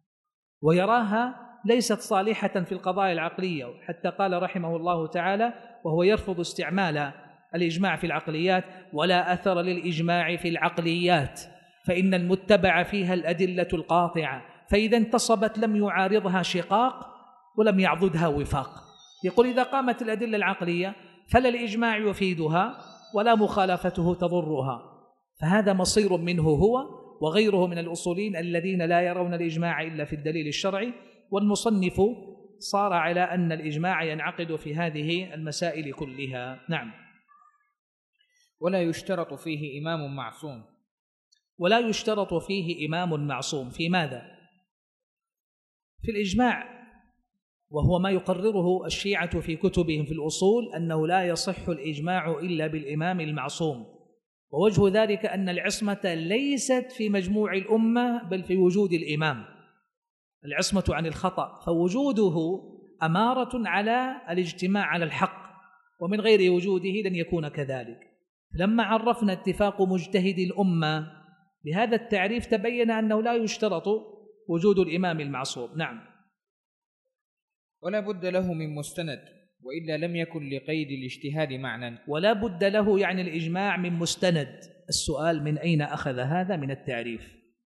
ويراها ليست صالحة في القضايا العقلية، حتى قال رحمه الله تعالى وهو يرفض استعمال الإجماع في العقليات: ولا أثر للإجماع في العقليات فإن المتبع فيها الأدلة القاطعة، فإذا انتصبت لم يعارضها شقاق ولم يعضدها وفاق. يقول إذا قامت الأدلة العقلية فلا الإجماع يفيدها ولا مخالفته تضرها، فهذا مصير منه هو وغيره من الأصولين الذين لا يرون الإجماع إلا في الدليل الشرعي. والمصنف صار على أن الإجماع ينعقد في هذه المسائل كلها. نعم. ولا يشترط فيه إمام معصوم. ولا يشترط فيه إمام معصوم في ماذا؟ في الإجماع، وهو ما يقرره الشيعة في كتبهم في الأصول أنه لا يصح الإجماع إلا بالإمام المعصوم، ووجه ذلك أن العصمة ليست في مجموع الأمة بل في وجود الإمام، العصمة عن الخطأ، فوجوده أمارة على الاجتماع على الحق، ومن غير وجوده لن يكون كذلك. لما عرفنا اتفاق مجتهد الأمة بهذا التعريف تبين أنه لا يشترط وجود الإمام المعصوم. نعم. ولا بد له من مستند وإلا لم يكن لقيد الاجتهاد معنى. ولا بد له يعني الإجماع من مستند. السؤال من أين أخذ هذا من التعريف؟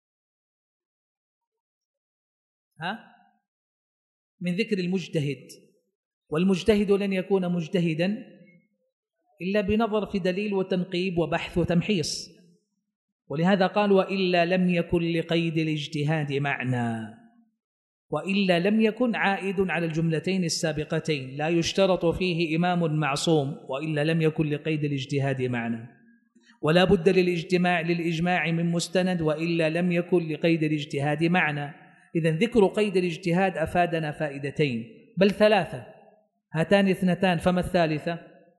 من ذكر المجتهد، والمجتهد لن يكون مجتهدا إلا بنظر في دليل وتنقيب وبحث وتمحيص، ولهذا قال وإلا لم يكن لقيد الاجتهاد معنى، وإلا لم يكن عائد على الجملتين السابقتين، لا يشترط فيه إمام معصوم وإلا لم يكن لقيد الاجتهاد معنى، ولا بد للإجماع من مستند وإلا لم يكن لقيد الاجتهاد معنى. إذن ذكر قيد الاجتهاد أفادنا فائدتين بل ثلاثة، هاتان اثنتان، فما الثالثة؟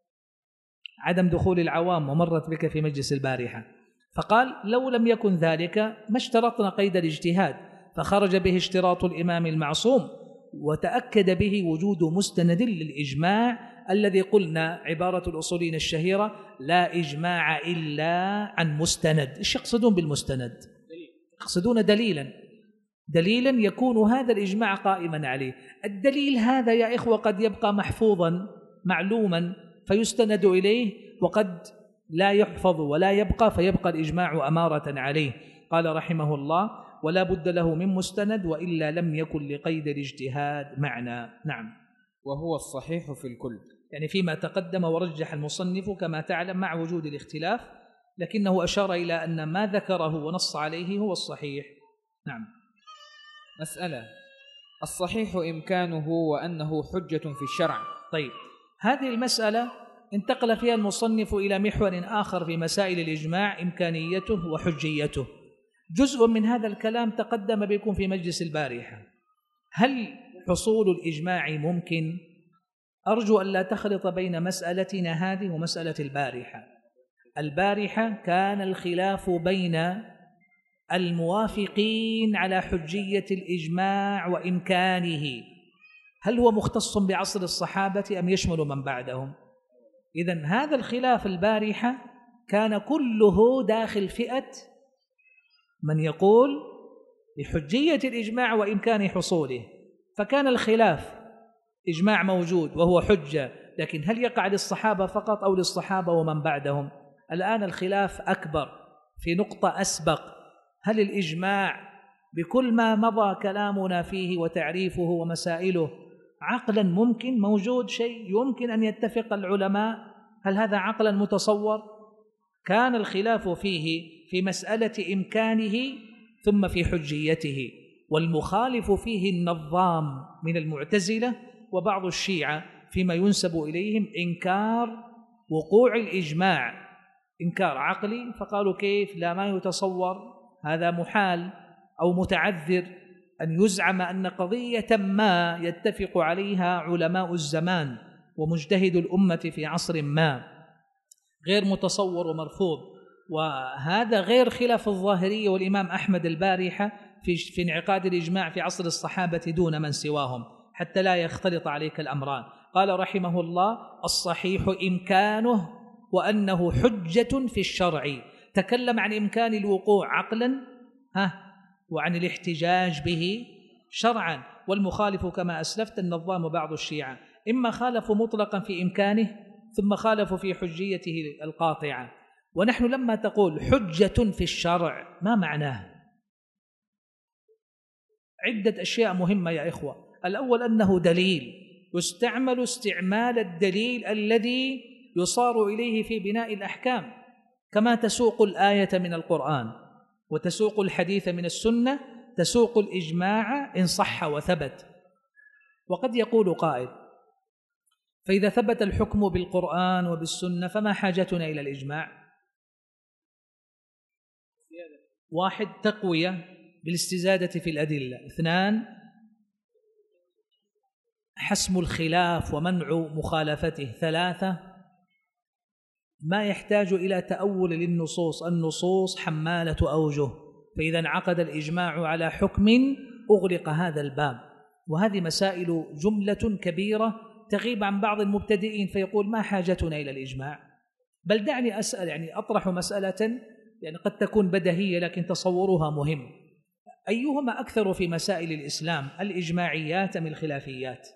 عدم دخول العوام، ومرت بك في مجلس البارحة. فقال لو لم يكن ذلك ما اشترطنا قيد الاجتهاد، فخرج به اشتراط الإمام المعصوم، وتأكد به وجود مستند للإجماع الذي قلنا عبارة الأصوليين الشهيرة لا إجماع إلا عن مستند. إيش يقصدون بالمستند؟ يقصدون دليلا يكون هذا الإجماع قائما عليه. الدليل هذا يا إخوة قد يبقى محفوظا معلوما فيستند إليه، وقد لا يحفظ ولا يبقى فيبقى الإجماع أمارة عليه. قال رحمه الله ولا بد له من مستند وإلا لم يكن لقيد الاجتهاد معنى. نعم. وهو الصحيح في الكل، يعني فيما تقدم ورجح المصنف كما تعلم مع وجود الاختلاف، لكنه أشار إلى أن ما ذكره ونص عليه هو الصحيح. نعم. مسألة الصحيح إمكانه وأنه حجة في الشرع. طيب، هذه المسألة انتقل فيها المصنف إلى محور آخر في مسائل الإجماع، إمكانيته وحجيته. جزء من هذا الكلام تقدم بكم في مجلس البارحة. هل حصول الإجماع ممكن؟ أرجو أن لا تخلط بين مسألتنا هذه ومسألة البارحة كان الخلاف بين الموافقين على حجية الإجماع وإمكانه، هل هو مختص بعصر الصحابة أم يشمل من بعدهم؟ إذن هذا الخلاف البارحة كان كله داخل فئة من يقول بحجية الإجماع وإمكان حصوله، فكان الخلاف إجماع موجود وهو حجة، لكن هل يقع للصحابة فقط أو للصحابة ومن بعدهم؟ الآن الخلاف أكبر في نقطة أسبق، هل الإجماع بكل ما مضى كلامنا فيه وتعريفه ومسائله عقلا ممكن موجود شيء يمكن أن يتفق العلماء؟ هل هذا عقلا متصور؟ كان الخلاف فيه في مسألة إمكانه ثم في حجيته، والمخالف فيه النظام من المعتزلة وبعض الشيعة فيما ينسب إليهم إنكار وقوع الإجماع، إنكار عقلي، فقالوا كيف لا ما يتصور، هذا محال أو متعذر أن يزعم أن قضية ما يتفق عليها علماء الزمان ومجتهد الأمة في عصر ما غير متصور ومرفوض. وهذا غير خلاف الظاهرية والإمام أحمد البارحة في انعقاد الإجماع في عصر الصحابة دون من سواهم، حتى لا يختلط عليك الأمران. قال رحمه الله الصحيح إمكانه وأنه حجة في الشرع، تكلم عن إمكان الوقوع عقلا وعن الاحتجاج به شرعا. والمخالف كما أسلفت النظام بعض الشيعة إما خالفوا مطلقا في إمكانه ثم خالفوا في حجيته القاطعة. ونحن لما تقول حجة في الشرع ما معناه؟ عدة أشياء مهمة يا إخوة. الأول أنه دليل يستعمل استعمال الدليل الذي يصار إليه في بناء الأحكام، كما تسوق الآية من القرآن وتسوق الحديث من السنة تسوق الإجماع إن صح وثبت. وقد يقول قائل فإذا ثبت الحكم بالقرآن وبالسنة فما حاجتنا إلى الإجماع؟ 1 تقوية بالاستزادة في الأدلة. 2 حسم الخلاف ومنع مخالفته. 3 ما يحتاج إلى تأول للنصوص، النصوص حمالة أوجه، فإذا انعقد الإجماع على حكم أغلق هذا الباب. وهذه مسائل جملة كبيرة تغيب عن بعض المبتدئين فيقول ما حاجتنا إلى الإجماع. بل دعني أسأل، يعني أطرح مسألة يعني قد تكون بديهية لكن تصورها مهم: أيهما أكثر في مسائل الإسلام، الإجماعيات أم الخلافيات؟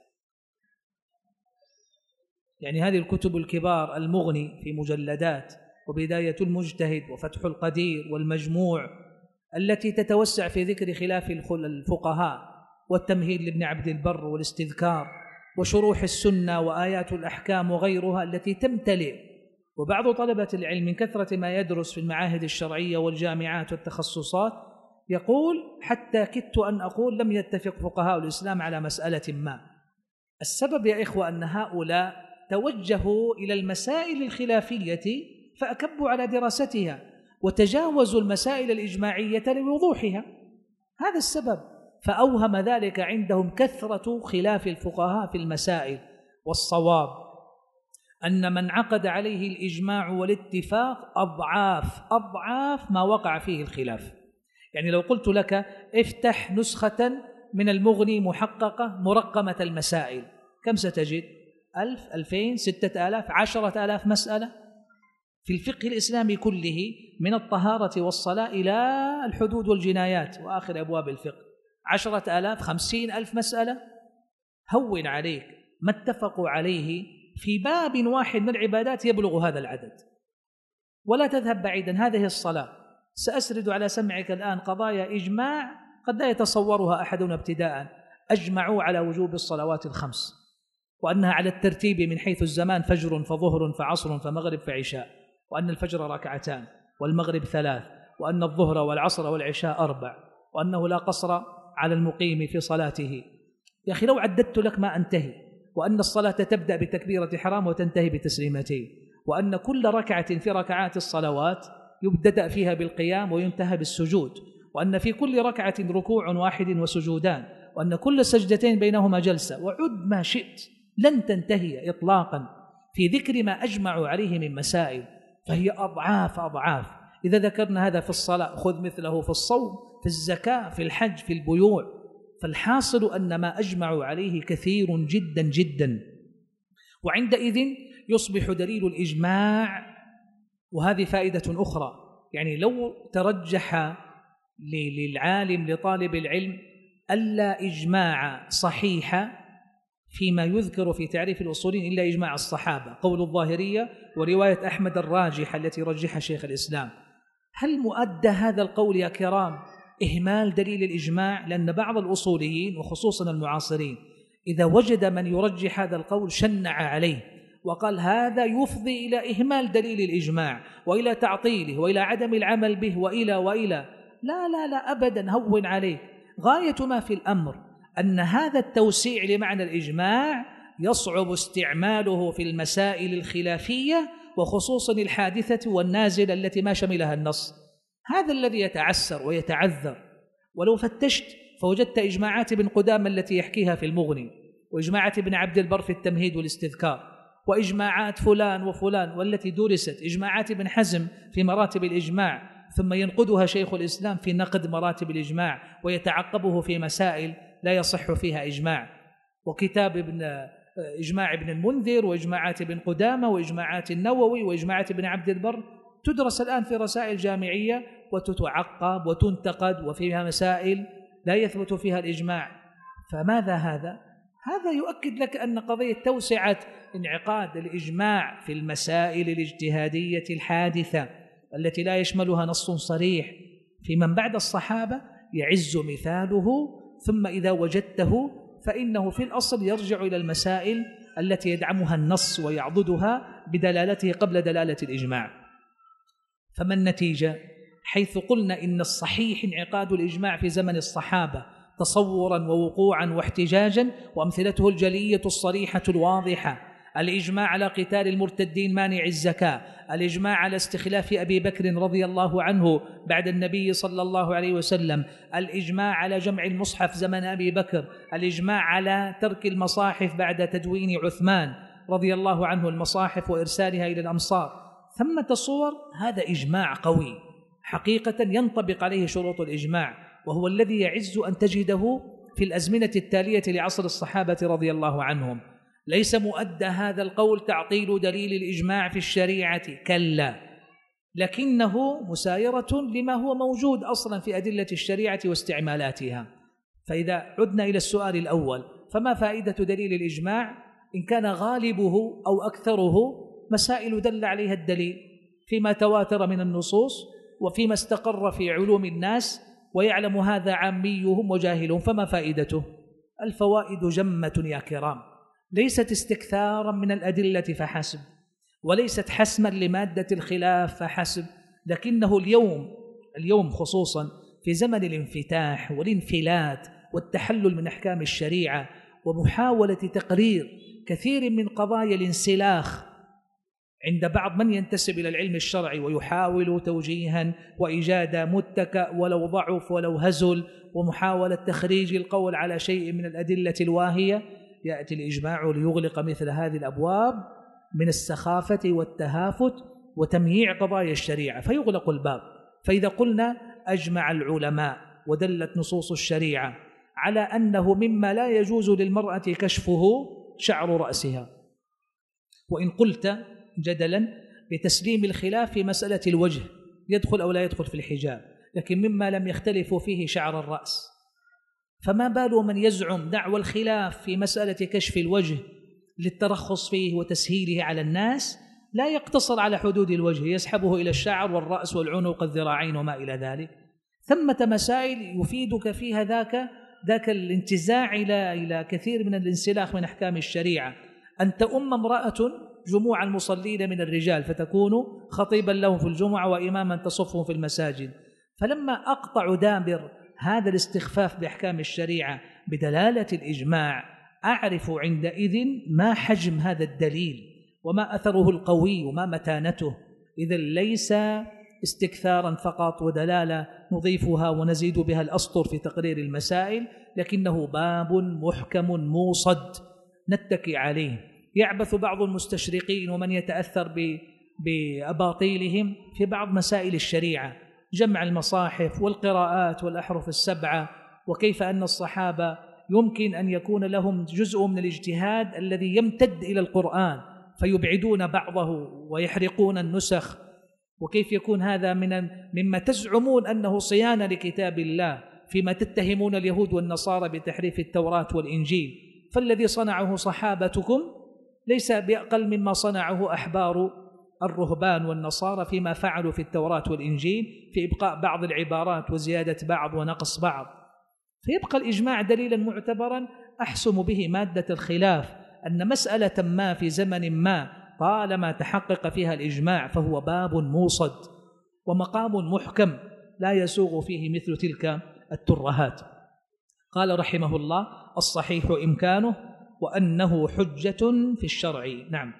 يعني هذه الكتب الكبار، المغني في مجلدات، وبداية المجتهد، وفتح القدير، والمجموع، التي تتوسع في ذكر خلاف الفقهاء، والتمهيد لابن عبد البر، والاستذكار، وشروح السنة، وآيات الأحكام، وغيرها التي تمتلئ. وبعض طلبة العلم من كثرة ما يدرس في المعاهد الشرعية والجامعات والتخصصات يقول حتى كدت أن أقول لم يتفق فقهاء الإسلام على مسألة ما. السبب يا إخوة أن هؤلاء توجهوا إلى المسائل الخلافية فأكبوا على دراستها وتجاوزوا المسائل الإجماعية لوضوحها. هذا السبب، فأوهم ذلك عندهم كثرة خلاف الفقهاء في المسائل. والصواب أن من عقد عليه الإجماع والاتفاق أضعاف ما وقع فيه الخلاف. يعني لو قلت لك افتح نسخة من المغني محققة مرقمة المسائل، كم ستجد؟ 1000 2000 6000 10000 مسألة في الفقه الإسلامي كله، من الطهارة والصلاة إلى الحدود والجنايات وآخر أبواب الفقه. 10,000 50,000 مسألة. هون عليك، ما اتفقوا عليه في باب واحد من العبادات يبلغ هذا العدد. ولا تذهب بعيدا، هذه الصلاة سأسرد على سمعك الآن قضايا إجماع قد لا يتصورها أحدنا ابتداء. أجمعوا على وجوب الصلوات الخمس، وأنها على الترتيب من حيث الزمان: فجر فظهر فعصر فمغرب فعشاء، وأن الفجر 2 والمغرب 3، وأن الظهر والعصر والعشاء 4، وأنه لا قصر على المقيم في صلاته. يا أخي لو عددت لك ما أنتهي. وأن الصلاة تبدأ بتكبيرة حرام وتنتهي بتسليمتين، وأن كل ركعة في ركعات الصلوات يبتدأ فيها بالقيام وينتهى بالسجود، وأن في كل ركعة ركوع واحد وسجودان، وأن كل سجدتين بينهما جلسة، وعد ما شئت لن تنتهي إطلاقا في ذكر ما أجمعوا عليه من مسائل، فهي أضعاف. إذا ذكرنا هذا في الصلاة خذ مثله في الصوم، في الزكاة، في الحج، في البيوع. فالحاصل أن ما أجمعوا عليه كثير جدا جدا، وعندئذ يصبح دليل الإجماع. وهذه فائدة أخرى، يعني لو ترجح للعالم لطالب العلم ألا إجماع صحيح فيما يذكر في تعريف الأصولين إلا إجماع الصحابة، قول الظاهرية ورواية أحمد الراجحة التي رجحها شيخ الإسلام، هل مؤدى هذا القول يا كرام إهمال دليل الإجماع؟ لأن بعض الأصوليين وخصوصا المعاصرين إذا وجد من يرجح هذا القول شنع عليه وقال هذا يفضي إلى إهمال دليل الإجماع وإلى تعطيله وإلى عدم العمل به وإلى. لا أبدا، هون عليه. غاية ما في الأمر أن هذا التوسيع لمعنى الإجماع يصعب استعماله في المسائل الخلافية، وخصوصا الحادثة والنازلة التي ما شملها النص. هذا الذي يتعسر ويتعذر. ولو فتشت فوجدت إجماعات ابن قدامة التي يحكيها في المغني، وإجماعات ابن عبد البر في التمهيد والاستذكار، وإجماعات فلان وفلان، والتي درست إجماعات ابن حزم في مراتب الإجماع، ثم ينقدها شيخ الإسلام في نقد مراتب الإجماع ويتعقبه في مسائل لا يصح فيها إجماع. وكتاب إجماع ابن المنذر، وإجماعات ابن قدامة، وإجماعات النووي، وإجماعات ابن عبد البر تدرس الآن في رسائل جامعية وتتعقب وتنتقد، وفيها مسائل لا يثبت فيها الإجماع. فماذا هذا؟ هذا يؤكد لك أن قضية توسعة انعقاد الإجماع في المسائل الاجتهادية الحادثة التي لا يشملها نص صريح في من بعد الصحابة يعز مثاله. ثم إذا وجدته فإنه في الأصل يرجع إلى المسائل التي يدعمها النص ويعضدها بدلالته قبل دلالة الإجماع. فما النتيجة؟ حيث قلنا إن الصحيح انعقاد الإجماع في زمن الصحابة تصورا ووقوعا واحتجاجا، وأمثلته الجلية الصريحة الواضحة الإجماع على قتال المرتدين مانع الزكاة، الإجماع على استخلاف أبي بكر رضي الله عنه بعد النبي صلى الله عليه وسلم، الإجماع على جمع المصحف زمن أبي بكر، الإجماع على ترك المصاحف بعد تدوين عثمان رضي الله عنه المصاحف وإرسالها إلى الأمصار. ثمة صور، هذا إجماع قوي حقيقة ينطبق عليه شروط الإجماع، وهو الذي يعز أن تجده في الأزمنة التالية لعصر الصحابة رضي الله عنهم. ليس مؤدى هذا القول تعطيل دليل الإجماع في الشريعة، كلا، لكنه مسايرة لما هو موجود أصلا في أدلة الشريعة واستعمالاتها. فإذا عدنا إلى السؤال الأول، فما فائدة دليل الإجماع إن كان غالبه أو أكثره مسائل دل عليها الدليل فيما تواتر من النصوص وفيما استقر في علوم الناس ويعلم هذا عاميهم وجاهلهم، فما فائدته؟ الفوائد جمة يا كرام، ليست استكثارا من الأدلة فحسب، وليست حسما لمادة الخلاف فحسب، لكنه اليوم خصوصا في زمن الانفتاح والانفلات والتحلل من أحكام الشريعة ومحاولة تقرير كثير من قضايا الانسلاخ عند بعض من ينتسب إلى العلم الشرعي ويحاول توجيها وإيجاد متكأ ولو ضعف ولو هزل ومحاولة تخريج القول على شيء من الأدلة الواهية، يأتي الإجماع ليغلق مثل هذه الأبواب من السخافة والتهافت وتمييع قضايا الشريعة، فيغلق الباب. فإذا قلنا أجمع العلماء ودلت نصوص الشريعة على أنه مما لا يجوز للمرأة كشفه شعر رأسها، وإن قلت جدلا بتسليم الخلاف في مسألة الوجه يدخل أو لا يدخل في الحجاب، لكن مما لم يختلفوا فيه شعر الرأس، فما بال من يزعم دعوى الخلاف في مسألة كشف الوجه للترخص فيه وتسهيله على الناس، لا يقتصر على حدود الوجه، يسحبه إلى الشعر والرأس والعنق الذراعين وما إلى ذلك. ثمة مسائل يفيدك فيها ذاك الانتزاع إلى كثير من الانسلاخ من أحكام الشريعة. أن تؤم امرأة جموع المصلين من الرجال فتكون خطيبا لهم في الجمعة وإماما تصفهم في المساجد، فلما أقطع دابر هذا الاستخفاف بأحكام الشريعة بدلالة الإجماع أعرف عندئذ ما حجم هذا الدليل وما أثره القوي وما متانته. إذا ليس استكثارا فقط ودلالة نضيفها ونزيد بها الأسطر في تقرير المسائل، لكنه باب محكم موصد نتكي عليه. يعبث بعض المستشرقين ومن يتأثر بأباطيلهم في بعض مسائل الشريعة، جمع المصاحف والقراءات والأحرف السبعة، وكيف أن الصحابة يمكن أن يكون لهم جزء من الاجتهاد الذي يمتد إلى القرآن فيبعدون بعضه ويحرقون النسخ، وكيف يكون هذا مما تزعمون أنه صيانة لكتاب الله فيما تتهمون اليهود والنصارى بتحريف التوراة والإنجيل. فالذي صنعه صحابتكم ليس بأقل مما صنعه أحبار الرهبان والنصارى فيما فعلوا في التوراة والإنجيل في إبقاء بعض العبارات وزيادة بعض ونقص بعض. فيبقى الإجماع دليلا معتبرا أحسم به مادة الخلاف، أن مسألة ما في زمن ما طالما تحقق فيها الإجماع فهو باب موصد ومقام محكم لا يسوغ فيه مثل تلك الترهات. قال رحمه الله: الصحيح إمكانه وأنه حجة في الشرع. نعم.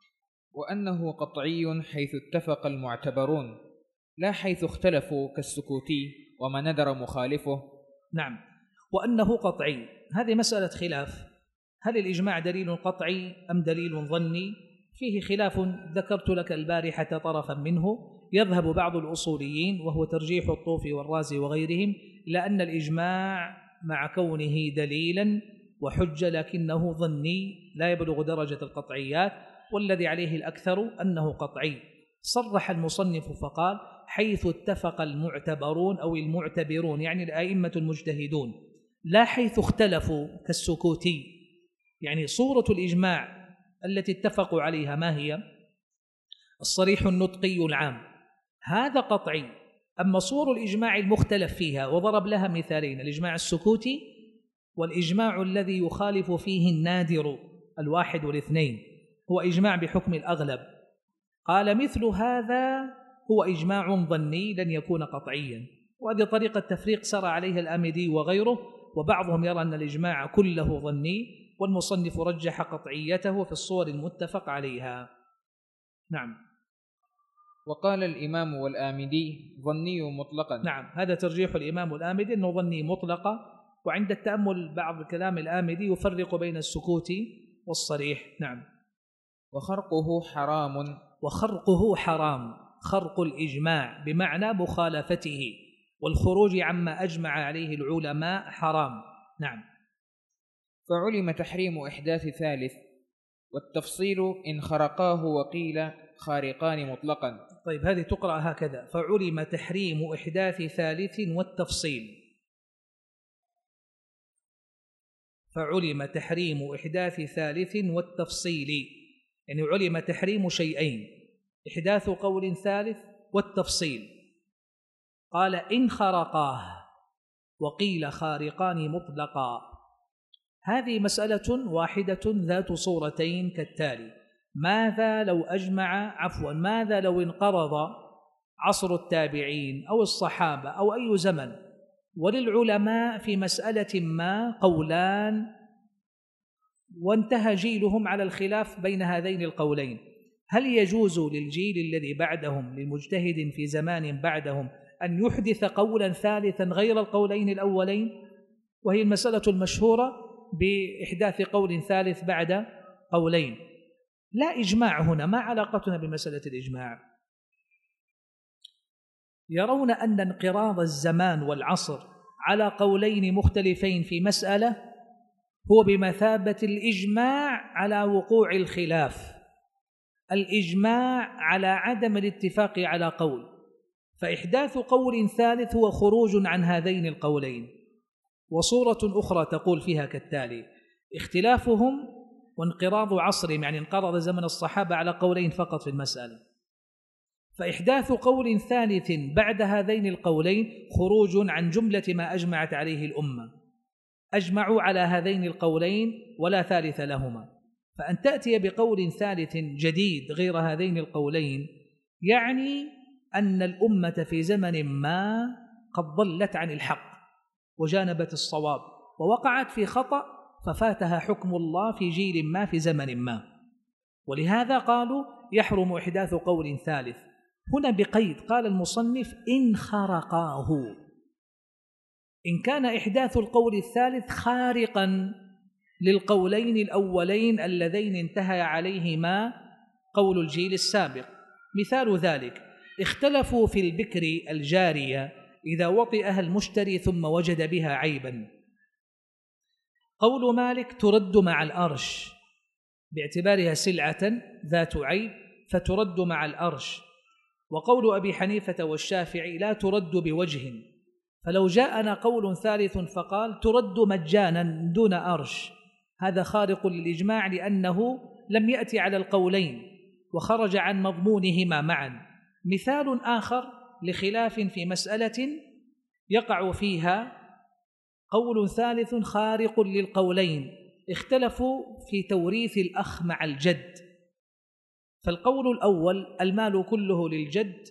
وأنه قطعي حيث اتفق المعتبرون لا حيث اختلفوا كالسكوتي وما ندر مخالفه. نعم، وأنه قطعي، هذه مسألة خلاف، هل الإجماع دليل قطعي أم دليل ظني؟ فيه خلاف ذكرت لك البارحة طرفا منه. يذهب بعض الأصوليين وهو ترجيح الطوفي والرازي وغيرهم إلى أن الإجماع مع كونه دليلا وحجة لكنه ظني لا يبلغ درجة القطعيات، والذي عليه الأكثر أنه قطعي. صرح المصنف فقال: حيث اتفق المعتبرون أو المعتبرون، يعني الأئمة المجتهدون، لا حيث اختلفوا كالسكوتي. يعني صورة الإجماع التي اتفقوا عليها ما هي؟ الصريح النطقي العام، هذا قطعي. أما صور الإجماع المختلف فيها، وضرب لها مثالين: الإجماع السكوتي والإجماع الذي يخالف فيه النادر الواحد والاثنين، هو إجماع بحكم الأغلب. قال: مثل هذا هو إجماع ظني لن يكون قطعيا. وهذه طريقة تفريق سرى عليها الآمدي وغيره، وبعضهم يرى أن الإجماع كله ظني والمصنف رجح قطعيته في الصور المتفق عليها. نعم. وقال الإمام والآمدي ظني مطلقا. نعم، هذا ترجيح الإمام الآمدي أنه ظني مطلقة، وعند التأمل بعض كلام الآمدي يفرق بين السكوت والصريح. نعم. وخرقه حرام. وخرقه حرام، خرق الإجماع بمعنى مخالفته والخروج عما أجمع عليه العلماء حرام. نعم. فعلم تحريم إحداث ثالث، والتفصيل إن خرقاه وقيل خارقان مطلقا. طيب، هذه تقرأ هكذا: فعلم تحريم إحداث ثالث والتفصيل. فعلم تحريم إحداث ثالث والتفصيل، يعني علم تحريم شيئين: إحداث قول ثالث والتفصيل. قال إن خرقاه وقيل خارقان مطلقا. هذه مسألة واحدة ذات صورتين كالتالي: ماذا لو انقرض عصر التابعين أو الصحابة أو أي زمن، وللعلماء في مسألة ما قولان، وانتهى جيلهم على الخلاف بين هذين القولين، هل يجوز للجيل الذي بعدهم، للمجتهد في زمان بعدهم، أن يحدث قولا ثالثا غير القولين الأولين؟ وهي المسألة المشهورة بإحداث قول ثالث بعد قولين. لا إجماع هنا، ما علاقتنا بمسألة الإجماع؟ يرون أن انقراض الزمان والعصر على قولين مختلفين في مسألة هو بمثابة الإجماع على وقوع الخلاف، الإجماع على عدم الاتفاق على قول، فإحداث قول ثالث هو خروج عن هذين القولين. وصورة أخرى تقول فيها كالتالي: اختلافهم وانقراض عصرهم، يعني انقرض زمن الصحابة على قولين فقط في المسألة، فإحداث قول ثالث بعد هذين القولين خروج عن جملة ما أجمعت عليه الأمة، أجمعوا على هذين القولين ولا ثالث لهما. فأن تأتي بقول ثالث جديد غير هذين القولين يعني أن الأمة في زمن ما قد ضلت عن الحق وجانبت الصواب ووقعت في خطأ، ففاتها حكم الله في جيل ما في زمن ما، ولهذا قالوا يحرم إحداث قول ثالث. هنا بقيد، قال المصنف إن خرقاه، إن كان إحداث القول الثالث خارقا للقولين الأولين اللذين انتهى عليهما قول الجيل السابق. مثال ذلك: اختلفوا في البكر الجارية إذا وطئها المشتري ثم وجد بها عيبا. قول مالك: ترد مع الأرش، باعتبارها سلعة ذات عيب فترد مع الأرش. وقول أبي حنيفة والشافعي: لا ترد بوجه. فلو جاءنا قول ثالث فقال ترد مجانا دون أرش، هذا خارق للإجماع لأنه لم يأتي على القولين وخرج عن مضمونهما معا. مثال آخر لخلاف في مسألة يقع فيها قول ثالث خارق للقولين: اختلفوا في توريث الأخ مع الجد، فالقول الأول: المال كله للجد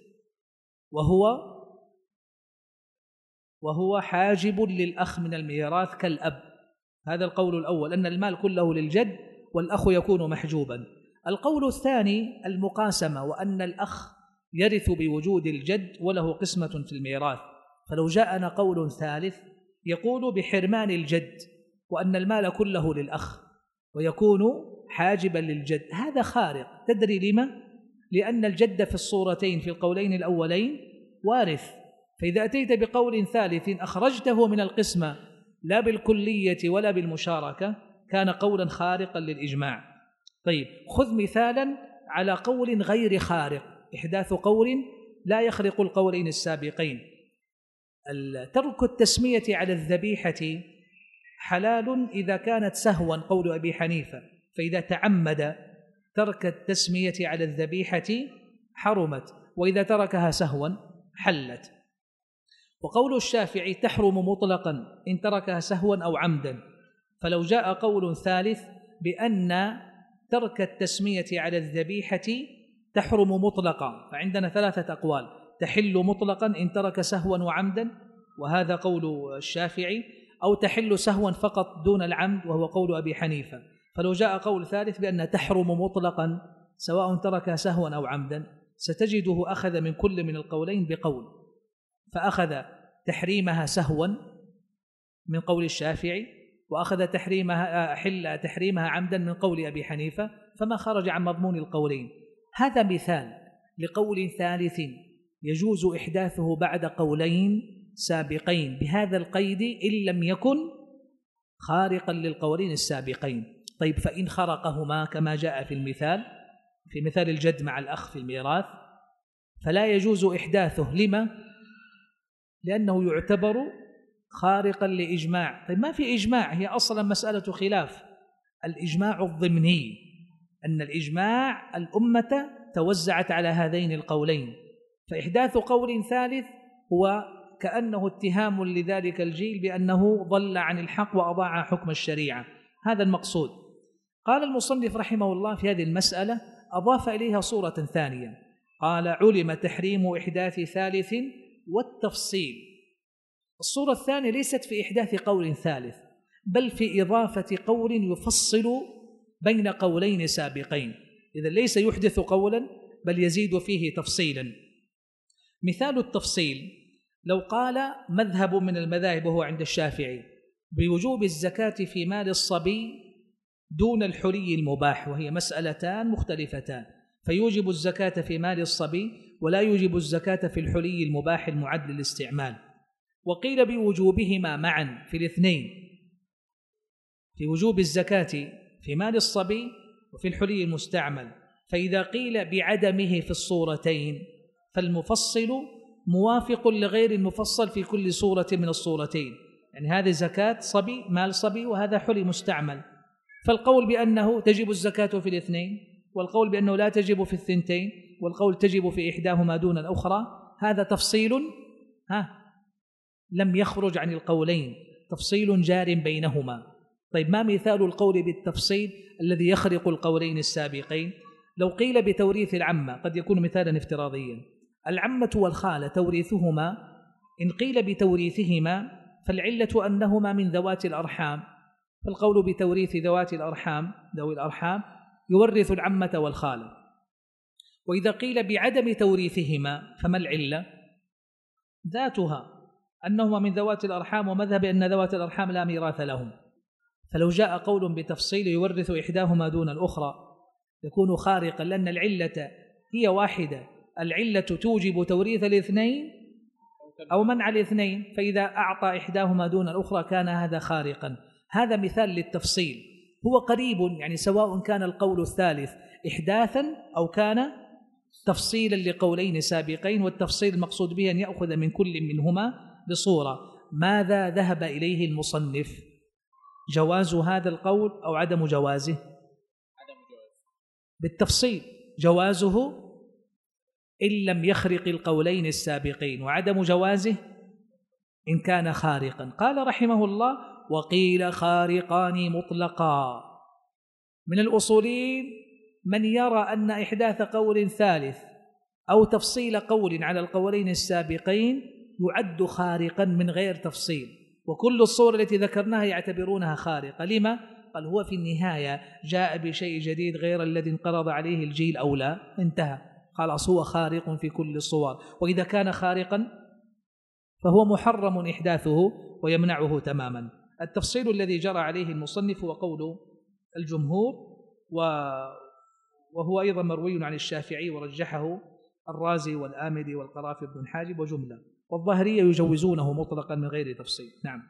وهو حاجب للأخ من الميراث كالأب. هذا القول الأول، أن المال كله للجد والأخ يكون محجوبا. القول الثاني: المقاسمة، وأن الأخ يرث بوجود الجد وله قسمة في الميراث. فلو جاءنا قول ثالث يقول بحرمان الجد وأن المال كله للأخ ويكون حاجبا للجد، هذا خارق. تدري لما؟ لأن الجد في الصورتين في القولين الأولين وارث، فإذا أتيت بقول ثالث أخرجته من القسمة لا بالكلية ولا بالمشاركة كان قولا خارقا للإجماع. طيب، خذ مثالا على قول غير خارق، إحداث قول لا يخرق القولين السابقين. ترك التسمية على الذبيحة حلال إذا كانت سهوا، قول أبي حنيفة، فإذا تعمد ترك التسمية على الذبيحة حرمت، وإذا تركها سهوا حلت. وقول الشافعي: تحرم مطلقا إن تركها سهوا أو عمدا. فلو جاء قول ثالث بأن ترك التسمية على الذبيحة تحرم مطلقا، فعندنا ثلاثة أقوال: تحل مطلقا إن ترك سهوا وعمدا، وهذا قول الشافعي، أو تحل سهوا فقط دون العمد وهو قول أبي حنيفة. فلو جاء قول ثالث بأنها تحرم مطلقا سواء ترك سهوا أو عمدا ستجده أخذ من كل من القولين بقول، فأخذ تحريمها سهوا من قول الشافعي، وأخذ تحريمها عمدا من قول أبي حنيفة، فما خرج عن مضمون القولين. هذا مثال لقول ثالث يجوز إحداثه بعد قولين سابقين بهذا القيد إن لم يكن خارقا للقولين السابقين. طيب فإن خرقهما كما جاء في مثال الجد مع الأخ في الميراث فلا يجوز إحداثه. لما؟ لأنه يعتبر خارقا لإجماع. طيب ما في إجماع، هي أصلا مسألة خلاف. الإجماع الضمني أن الإجماع الأمة توزعت على هذين القولين، فإحداث قول ثالث هو كأنه اتهام لذلك الجيل بأنه ضل عن الحق وأضاع حكم الشريعة. هذا المقصود. قال المصنف رحمه الله في هذه المسألة أضاف إليها صورة ثانية، قال علم تحريم إحداث ثالث والتفصيل. الصورة الثانية ليست في إحداث قول ثالث بل في إضافة قول يفصل بين قولين سابقين. إذا ليس يحدث قولا بل يزيد فيه تفصيلا. مثال التفصيل لو قال مذهب من المذاهب وهو عند الشافعي بوجوب الزكاة في مال الصبي دون الحلي المباح، وهي مسألتان مختلفتان، فيوجب الزكاة في مال الصبي ولا يوجب الزكاة في الحلي المباح المعد للاستعمال. وقيل بوجوبهما معا في الاثنين، في وجوب الزكاة في مال الصبي وفي الحلي المستعمل. فإذا قيل بعدمه في الصورتين فالمفصل موافق لغير المفصل في كل صورة من الصورتين، يعني هذه زكاة صبي مال صبي وهذا حلي مستعمل، فالقول بأنه تجب الزكاة في الاثنين والقول بأنه لا تجب في الثنتين والقول تجب في إحداهما دون الأخرى، هذا تفصيل لم يخرج عن القولين، تفصيل جار بينهما. طيب ما مثال القول بالتفصيل الذي يخرق القولين السابقين؟ لو قيل بتوريث العمة، قد يكون مثالا افتراضيا، العمة والخالة توريثهما، إن قيل بتوريثهما فالعلة أنهما من ذوات الأرحام، فالقول بتوريث ذوات الأرحام ذوي الأرحام يورث العمة والخالة. وإذا قيل بعدم توريثهما فما العلة؟ ذاتها أنهما من ذوات الأرحام، ومذهب أن ذوات الأرحام لا ميراث لهم. فلو جاء قول بتفصيل يورث إحداهما دون الأخرى يكون خارقا، لأن العلة هي واحدة، العلة توجب توريث الاثنين أو منع الاثنين، فإذا أعطى إحداهما دون الأخرى كان هذا خارقا. هذا مثال للتفصيل، هو قريب، يعني سواء كان القول الثالث إحداثا أو كان تفصيلا لقولين سابقين، والتفصيل المقصود به أن يأخذ من كل منهما بصورة. ماذا ذهب إليه المصنف؟ جواز هذا القول أو عدم جوازه؟ بالتفصيل جوازه إن لم يخرق القولين السابقين، وعدم جوازه إن كان خارقا. قال رحمه الله وقيل خارقان مطلقا. من الأصوليين من يرى أن إحداث قول ثالث أو تفصيل قول على القولين السابقين يعد خارقا من غير تفصيل، وكل الصور التي ذكرناها يعتبرونها خارقة. لما؟ قال هو في النهاية جاء بشيء جديد غير الذي انقرض عليه الجيل أو لا، انتهى، خلاص هو خارق في كل الصور، وإذا كان خارقا فهو محرم إحداثه ويمنعه تماما. التفصيل الذي جرى عليه المصنف هو قول الجمهور، وهو أيضا مروي عن الشافعي ورجحه الرازي والآمدي والقرافي بن حاجب وجملة، والظاهرية يجوزونه مطلقا من غير تفصيل. نعم.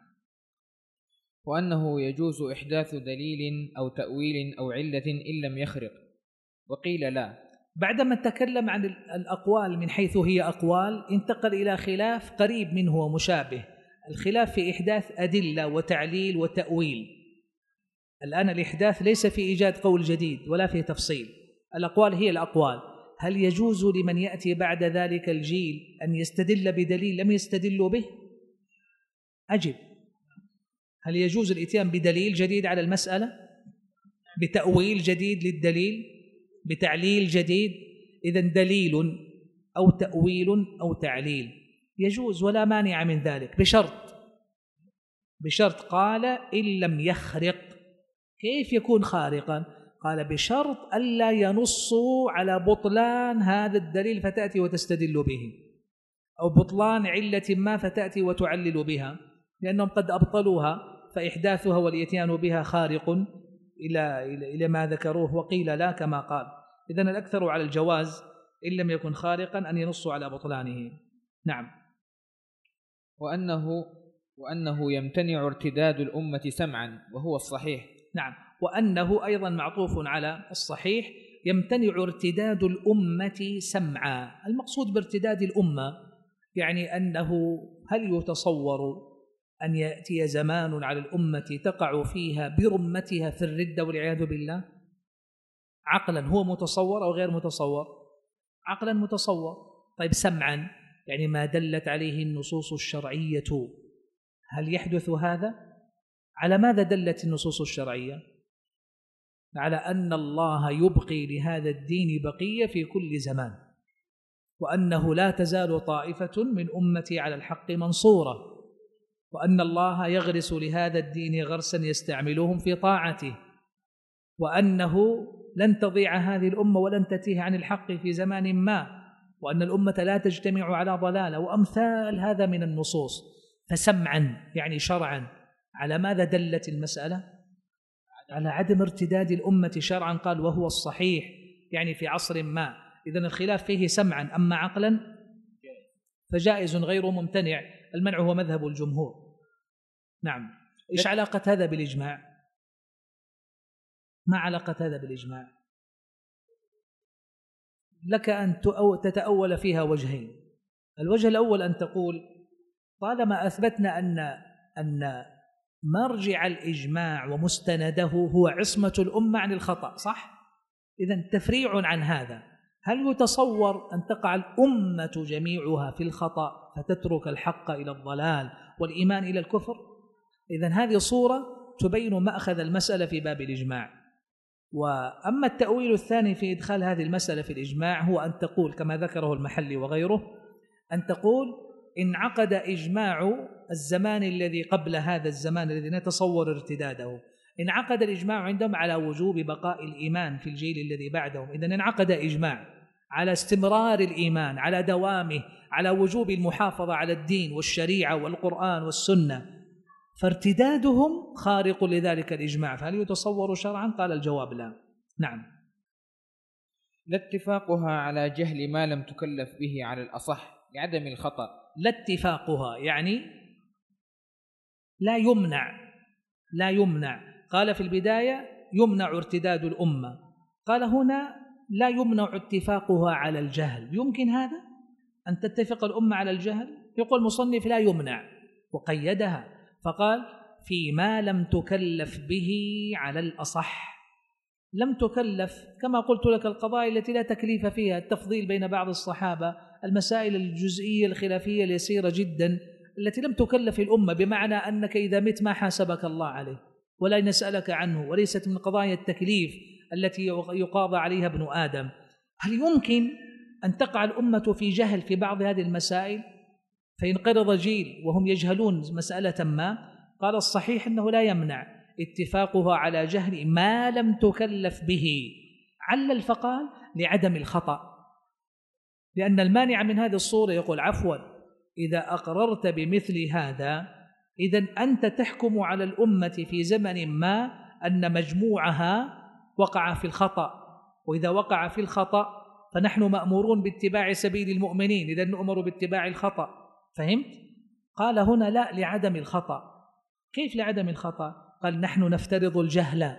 وأنه يجوز إحداث دليل أو تأويل أو علة إن لم يخرق. وقيل لا. بعدما تكلم عن الأقوال من حيث هي أقوال انتقل إلى خلاف قريب منه ومشابه، الخلاف في إحداث أدلة وتعليل وتأويل. الآن الإحداث ليس في إيجاد قول جديد ولا في تفصيل، الأقوال هي الأقوال. هل يجوز لمن يأتي بعد ذلك الجيل أن يستدل بدليل لم يستدلوا به؟ أجب. هل يجوز الإتيان بدليل جديد على المسألة، بتأويل جديد للدليل، بتعليل جديد؟ إذن دليل أو تأويل أو تعليل يجوز ولا مانع من ذلك، بشرط بشرط قال إن لم يخرق. كيف يكون خارقا؟ قال بشرط ألا ينصوا على بطلان هذا الدليل فتأتي وتستدل به، أو بطلان علة ما فتأتي وتعلل بها، لأنهم قد أبطلوها فإحداثها والإتيان بها خارق إلى ما ذكروه، وقيل لا كما قال. إذن الأكثر على الجواز إن لم يكن خارقا أن ينصوا على بطلانه. نعم. وأنه يمتنع ارتداد الأمة سمعا وهو الصحيح. نعم، وأنه أيضا معطوف على الصحيح، يمتنع ارتداد الأمة سمعا. المقصود بارتداد الأمة يعني أنه هل يتصور أن يأتي زمان على الأمة تقع فيها برمتها في الردة والعياذ بالله؟ عقلا هو متصور أو غير متصور؟ عقلا متصور. طيب سمعا يعني ما دلت عليه النصوص الشرعية، هل يحدث هذا؟ على ماذا دلت النصوص الشرعية؟ على أن الله يبقي لهذا الدين بقية في كل زمان، وأنه لا تزال طائفة من أمتي على الحق منصورة، وأن الله يغرس لهذا الدين غرسا يستعملهم في طاعته، وأنه لن تضيع هذه الأمة ولن تتيه عن الحق في زمان ما، وأن الأمة لا تجتمع على ضلالة، وأمثال هذا من النصوص. فسمعا يعني شرعا على ماذا دلت المسألة؟ على عدم ارتداد الأمة شرعا. قال وهو الصحيح يعني في عصر ما. إذن الخلاف فيه سمعا، أما عقلا فجائز غير ممتنع. المنع هو مذهب الجمهور. نعم. إيش علاقة هذا بالإجماع؟ ما علاقة هذا بالإجماع؟ لك أن تتأول فيها وجهين. الوجه الأول أن تقول طالما أثبتنا أن مرجع الإجماع ومستنده هو عصمة الأمة عن الخطأ، صح؟ إذن تفريع عن هذا، هل يتصور أن تقع الأمة جميعها في الخطأ فتترك الحق إلى الضلال والإيمان إلى الكفر؟ إذن هذه صورة تبين مأخذ المسألة في باب الإجماع. وأما التأويل الثاني في إدخال هذه المسألة في الإجماع هو أن تقول كما ذكره المحلي وغيره، أن تقول إن عقد إجماع الزمان الذي قبل هذا الزمان الذي نتصور ارتداده، إن عقد الإجماع عندهم على وجوب بقاء الإيمان في الجيل الذي بعدهم، إذن انعقد إجماع على استمرار الإيمان، على دوامه، على وجوب المحافظة على الدين والشريعة والقرآن والسنة، فارتدادهم خارق لذلك الإجماع، فهل يتصور شرعا؟ قال الجواب لا. نعم. لا اتفاقها على جهل ما لم تكلف به على الأصح لعدم الخطأ. لا اتفاقها يعني لا يمنع. قال في البداية يمنع ارتداد الأمة، قال هنا لا يمنع اتفاقها على الجهل. يمكن هذا أن تتفق الأمة على الجهل؟ يقول المصنف لا يمنع، وقيدها فقال فيما لم تكلف به على الأصح. لم تكلف كما قلت لك القضايا التي لا تكليف فيها، التفضيل بين بعض الصحابة، المسائل الجزئية الخلافية اليسيرة جدا التي لم تكلف الأمة، بمعنى أنك إذا مت ما حاسبك الله عليه ولا يسألك عنه، وليست من قضايا التكليف التي يقاضى عليها ابن آدم. هل يمكن أن تقع الأمة في جهل في بعض هذه المسائل فينقرض جيل وهم يجهلون مسألة ما؟ قال الصحيح أنه لا يمنع اتفاقها على جهل ما لم تكلف به، علل فقال لعدم الخطأ، لأن المانع من هذه الصورة يقول عفوا إذا أقررت بمثل هذا إذن أنت تحكم على الأمة في زمن ما أن مجموعها وقع في الخطأ، وإذا وقع في الخطأ فنحن مأمورون باتباع سبيل المؤمنين، إذن نؤمر باتباع الخطأ. فهمت؟ قال هنا لا، لعدم الخطأ. كيف لعدم الخطأ؟ قال نحن نفترض الجهل،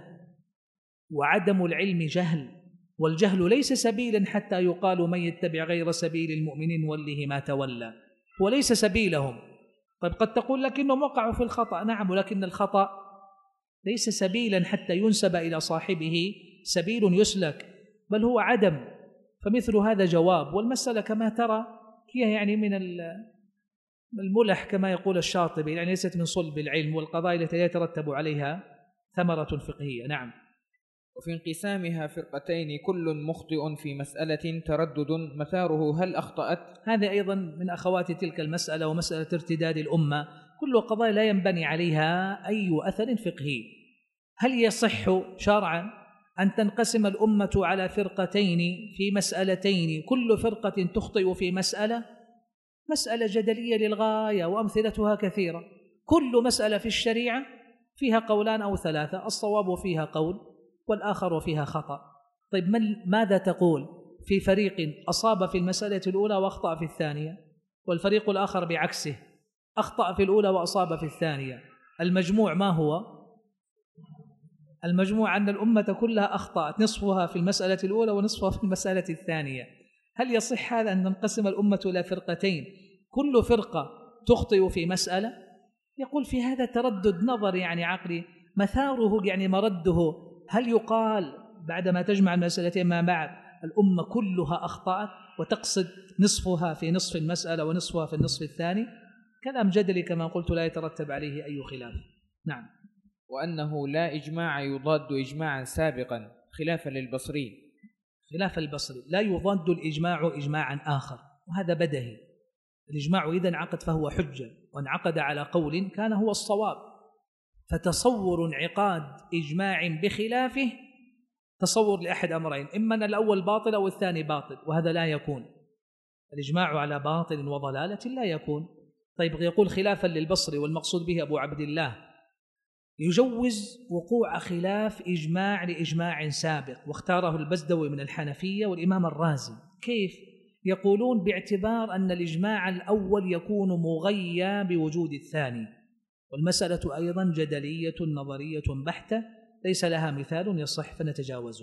وعدم العلم جهل، والجهل ليس سبيلا حتى يقال من يتبع غير سبيل المؤمنين وله ما تولى، وليس سبيلهم. طيب قد تقول لكنهم وقعوا في الخطأ، نعم، ولكن الخطأ ليس سبيلا حتى ينسب إلى صاحبه سبيل يسلك، بل هو عدم. فمثل هذا جواب، والمسألة كما ترى هي يعني من الملح كما يقول الشاطبي، يعني ليست من صلب العلم والقضايا التي يترتب عليها ثمرة فقهية. نعم. وفي انقسامها فرقتين كل مخطئ في مسألة تردد مثاره هل أخطأت. هذا أيضا من أخوات تلك المسألة ومسألة ارتداد الأمة. كل قضايا لا ينبني عليها أي أثر فقهي. هل يصح شرعا أن تنقسم الأمة على فرقتين في مسألتين كل فرقة تخطئ في مسألة جدلية للغاية وأمثلتها كثيرة؟ كل مسألة في الشريعة فيها قولان أو ثلاثة، الصواب فيها قول والآخر فيها خطأ. طيب ماذا تقول في فريق أصاب في المسألة الأولى وأخطأ في الثانية، والفريق الآخر بعكسه أخطأ في الأولى وأصاب في الثانية؟ المجموع ما هو؟ المجموع أن الأمة كلها أخطأت، نصفها في المسألة الأولى ونصفها في المسألة الثانية. هل يصح هذا أن ننقسم الأمة إلى فرقتين كل فرقة تخطئ في مسألة؟ يقول في هذا تردد نظر يعني عقلي مثاره يعني مرده. هل يقال بعدما تجمع المسألتين ما بعد الأمة كلها أخطأت وتقصد نصفها في نصف المسألة ونصفها في النصف الثاني؟ كلام جدلي كما قلت لا يترتب عليه أي خلاف. نعم. وأنه لا إجماع يضاد إجماعا سابقا خلافا للبصري. خلاف البصري لا يضاد الإجماع إجماعا آخر، وهذا بدهي. الإجماع إذا انعقد فهو حجة، وانعقد على قول كان هو الصواب، فتصور انعقاد إجماع بخلافه تصور لأحد أمرين، إما أن الأول باطل أو الثاني باطل، وهذا لا يكون. الإجماع على باطل وضلالة لا يكون. طيب يقول خلافا للبصري، والمقصود به أبو عبد الله، يجوز وقوع خلاف إجماع لإجماع سابق، واختاره البزدوي من الحنفية والإمام الرازي. كيف؟ يقولون باعتبار أن الإجماع الأول يكون مغيى بوجود الثاني، والمسألة أيضا جدلية نظرية بحتة ليس لها مثال يصح فنتجاوزه.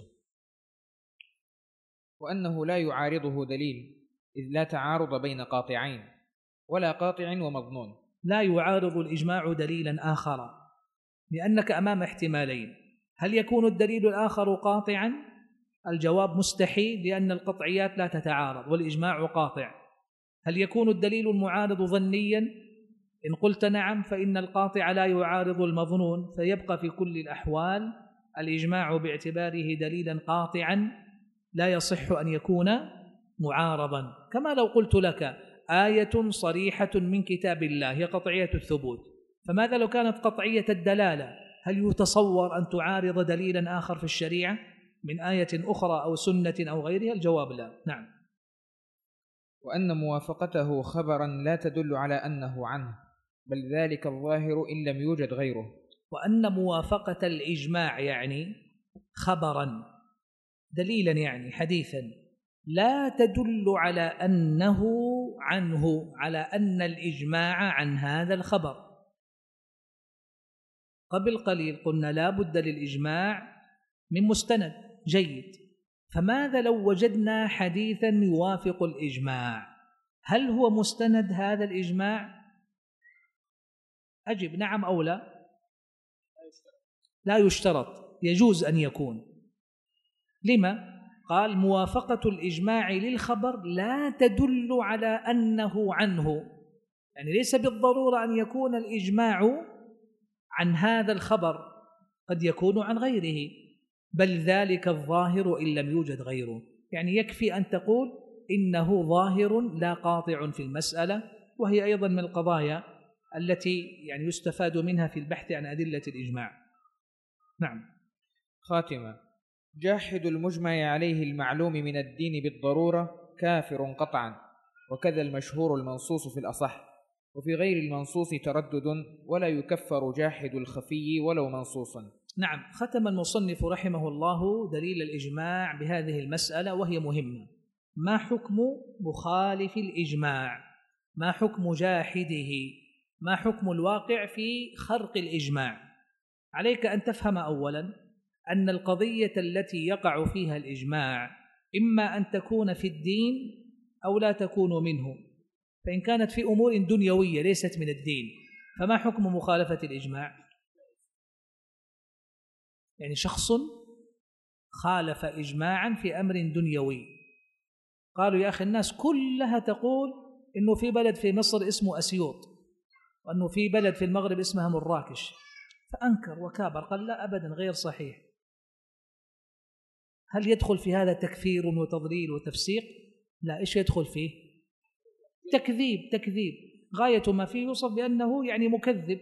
وأنه لا يعارضه دليل، إذ لا تعارض بين قاطعين ولا قاطع ومظنون. لا يعارض الإجماع دليلا آخر، لأنك أمام احتمالين: هل يكون الدليل الآخر قاطعا؟ الجواب مستحيل، لأن القطعيات لا تتعارض والإجماع قاطع. هل يكون الدليل المعارض ظنيا؟ إن قلت نعم فإن القاطع لا يعارض المظنون، فيبقى في كل الأحوال الإجماع باعتباره دليلا قاطعا لا يصح أن يكون معارضا. كما لو قلت لك آية صريحة من كتاب الله هي قطعية الثبوت، فماذا لو كانت قطعية الدلالة؟ هل يتصور أن تعارض دليلا آخر في الشريعة من آية أخرى أو سنة أو غيرها؟ الجواب لا. نعم. وأن موافقته خبرا لا تدل على أنه عنه، بل ذلك الظاهر إن لم يوجد غيره. وأن موافقة الإجماع يعني خبرا دليلا يعني حديثا لا تدل على أنه عنه، على أن الإجماع عن هذا الخبر. قبل قليل قلنا لا بد للإجماع من مستند جيد، فماذا لو وجدنا حديثا يوافق الإجماع؟ هل هو مستند هذا الإجماع؟ أجب نعم أو لا. لا يشترط، يجوز أن يكون. لما؟ قال موافقة الإجماع للخبر لا تدل على أنه عنه، يعني ليس بالضرورة أن يكون الإجماع عن هذا الخبر، قد يكون عن غيره، بل ذلك الظاهر إن لم يوجد غيره. يعني يكفي أن تقول إنه ظاهر لا قاطع في المسألة، وهي أيضا من القضايا التي يعني يستفاد منها في البحث عن أدلة الإجماع. نعم. خاتمة: جاحد المجمع عليه المعلوم من الدين بالضرورة كافر قطعا، وكذا المشهور المنصوص في الأصح، وفي غير المنصوص تردد، ولا يكفر جاحد الخفي ولو منصوصا. نعم. ختم المصنف رحمه الله دليل الإجماع بهذه المسألة وهي مهمة: ما حكم مخالف الإجماع؟ ما حكم جاحده؟ ما حكم الواقع في خرق الإجماع؟ عليك أن تفهم أولا أن القضية التي يقع فيها الإجماع إما أن تكون في الدين أو لا تكون منه. فإن كانت في أمور دنيوية ليست من الدين فما حكم مخالفة الإجماع؟ يعني شخص خالف إجماعا في أمر دنيوي، قالوا يا أخي الناس كلها تقول إنه في بلد في مصر اسمه أسيوط، وأنه في بلد في المغرب اسمها مراكش، فأنكر وكابر، قال لا أبدا غير صحيح. هل يدخل في هذا تكفير وتضليل وتفسيق؟ لا. إيش يدخل فيه؟ تكذيب غاية ما فيه يوصف بأنه يعني مكذب.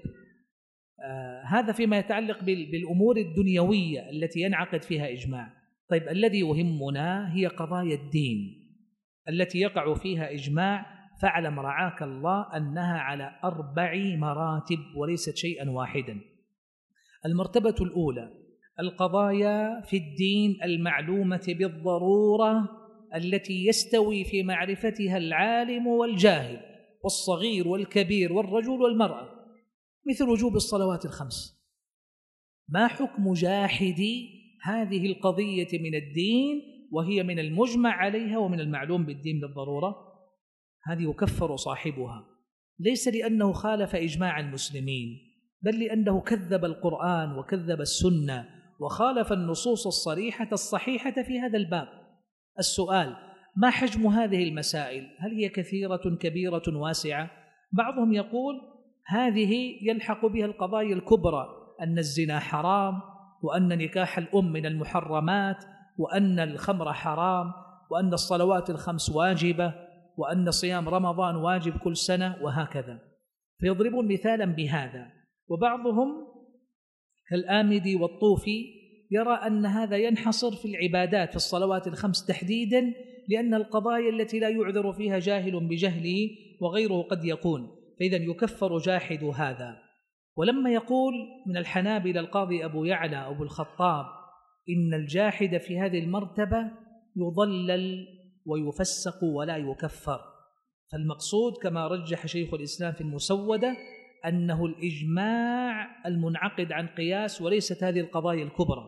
هذا فيما يتعلق بالأمور الدنيوية التي ينعقد فيها إجماع. طيب الذي يهمنا هي قضايا الدين التي يقع فيها إجماع، فاعلم رعاك الله أنها على 4 مراتب وليست شيئا واحدا. المرتبة الأولى القضايا في الدين المعلومة بالضرورة التي يستوي في معرفتها العالم والجاهل والصغير والكبير والرجل والمرأة، مثل وجوب الصلوات ال5. ما حكم جاحد هذه القضية من الدين وهي من المجمع عليها ومن المعلوم بالدين بالضرورة؟ هذه يكفر صاحبها، ليس لأنه خالف إجماع المسلمين، بل لأنه كذب القرآن وكذب السنة وخالف النصوص الصريحة الصحيحة في هذا الباب. السؤال: ما حجم هذه المسائل؟ هل هي كثيرة كبيرة واسعة؟ بعضهم يقول هذه يلحق بها القضايا الكبرى، أن الزنا حرام، وأن نكاح الأم من المحرمات، وأن الخمر حرام، وأن الصلوات ال5 واجبة، وأن صيام رمضان واجب كل سنة، وهكذا، فيضربون مثالا بهذا. وبعضهم كالآمدي والطوفي يرى أن هذا ينحصر في العبادات، في الصلوات ال5 تحديدا، لأن القضايا التي لا يعذر فيها جاهل بجهله وغيره قد يكون، فإذا يكفر جاحد هذا. ولما يقول من الحنابلة القاضي أبو يعلى أبو الخطاب إن الجاحد في هذه المرتبة يضلل ويفسق ولا يكفر، فالمقصود كما رجح شيخ الإسلام في المسودة أنه الإجماع المنعقد عن قياس وليست هذه القضايا الكبرى،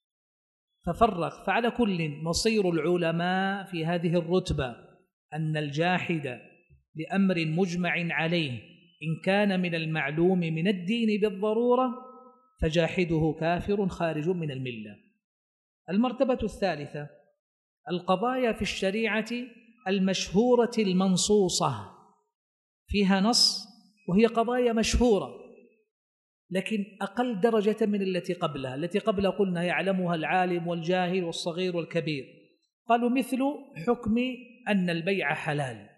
ففرق. فعلى كل مصير العلماء في هذه الرتبة أن الجاحد لأمر مجمع عليه إن كان من المعلوم من الدين بالضرورة فجاحده كافر خارج من الملة. المرتبة الثالثة القضايا في الشريعة المشهورة المنصوصة، فيها نص وهي قضايا مشهورة لكن أقل درجة من التي قبلها. التي قبلها قلنا يعلمها العالم والجاهل والصغير والكبير، قالوا مثل حكم أن البيع حلال،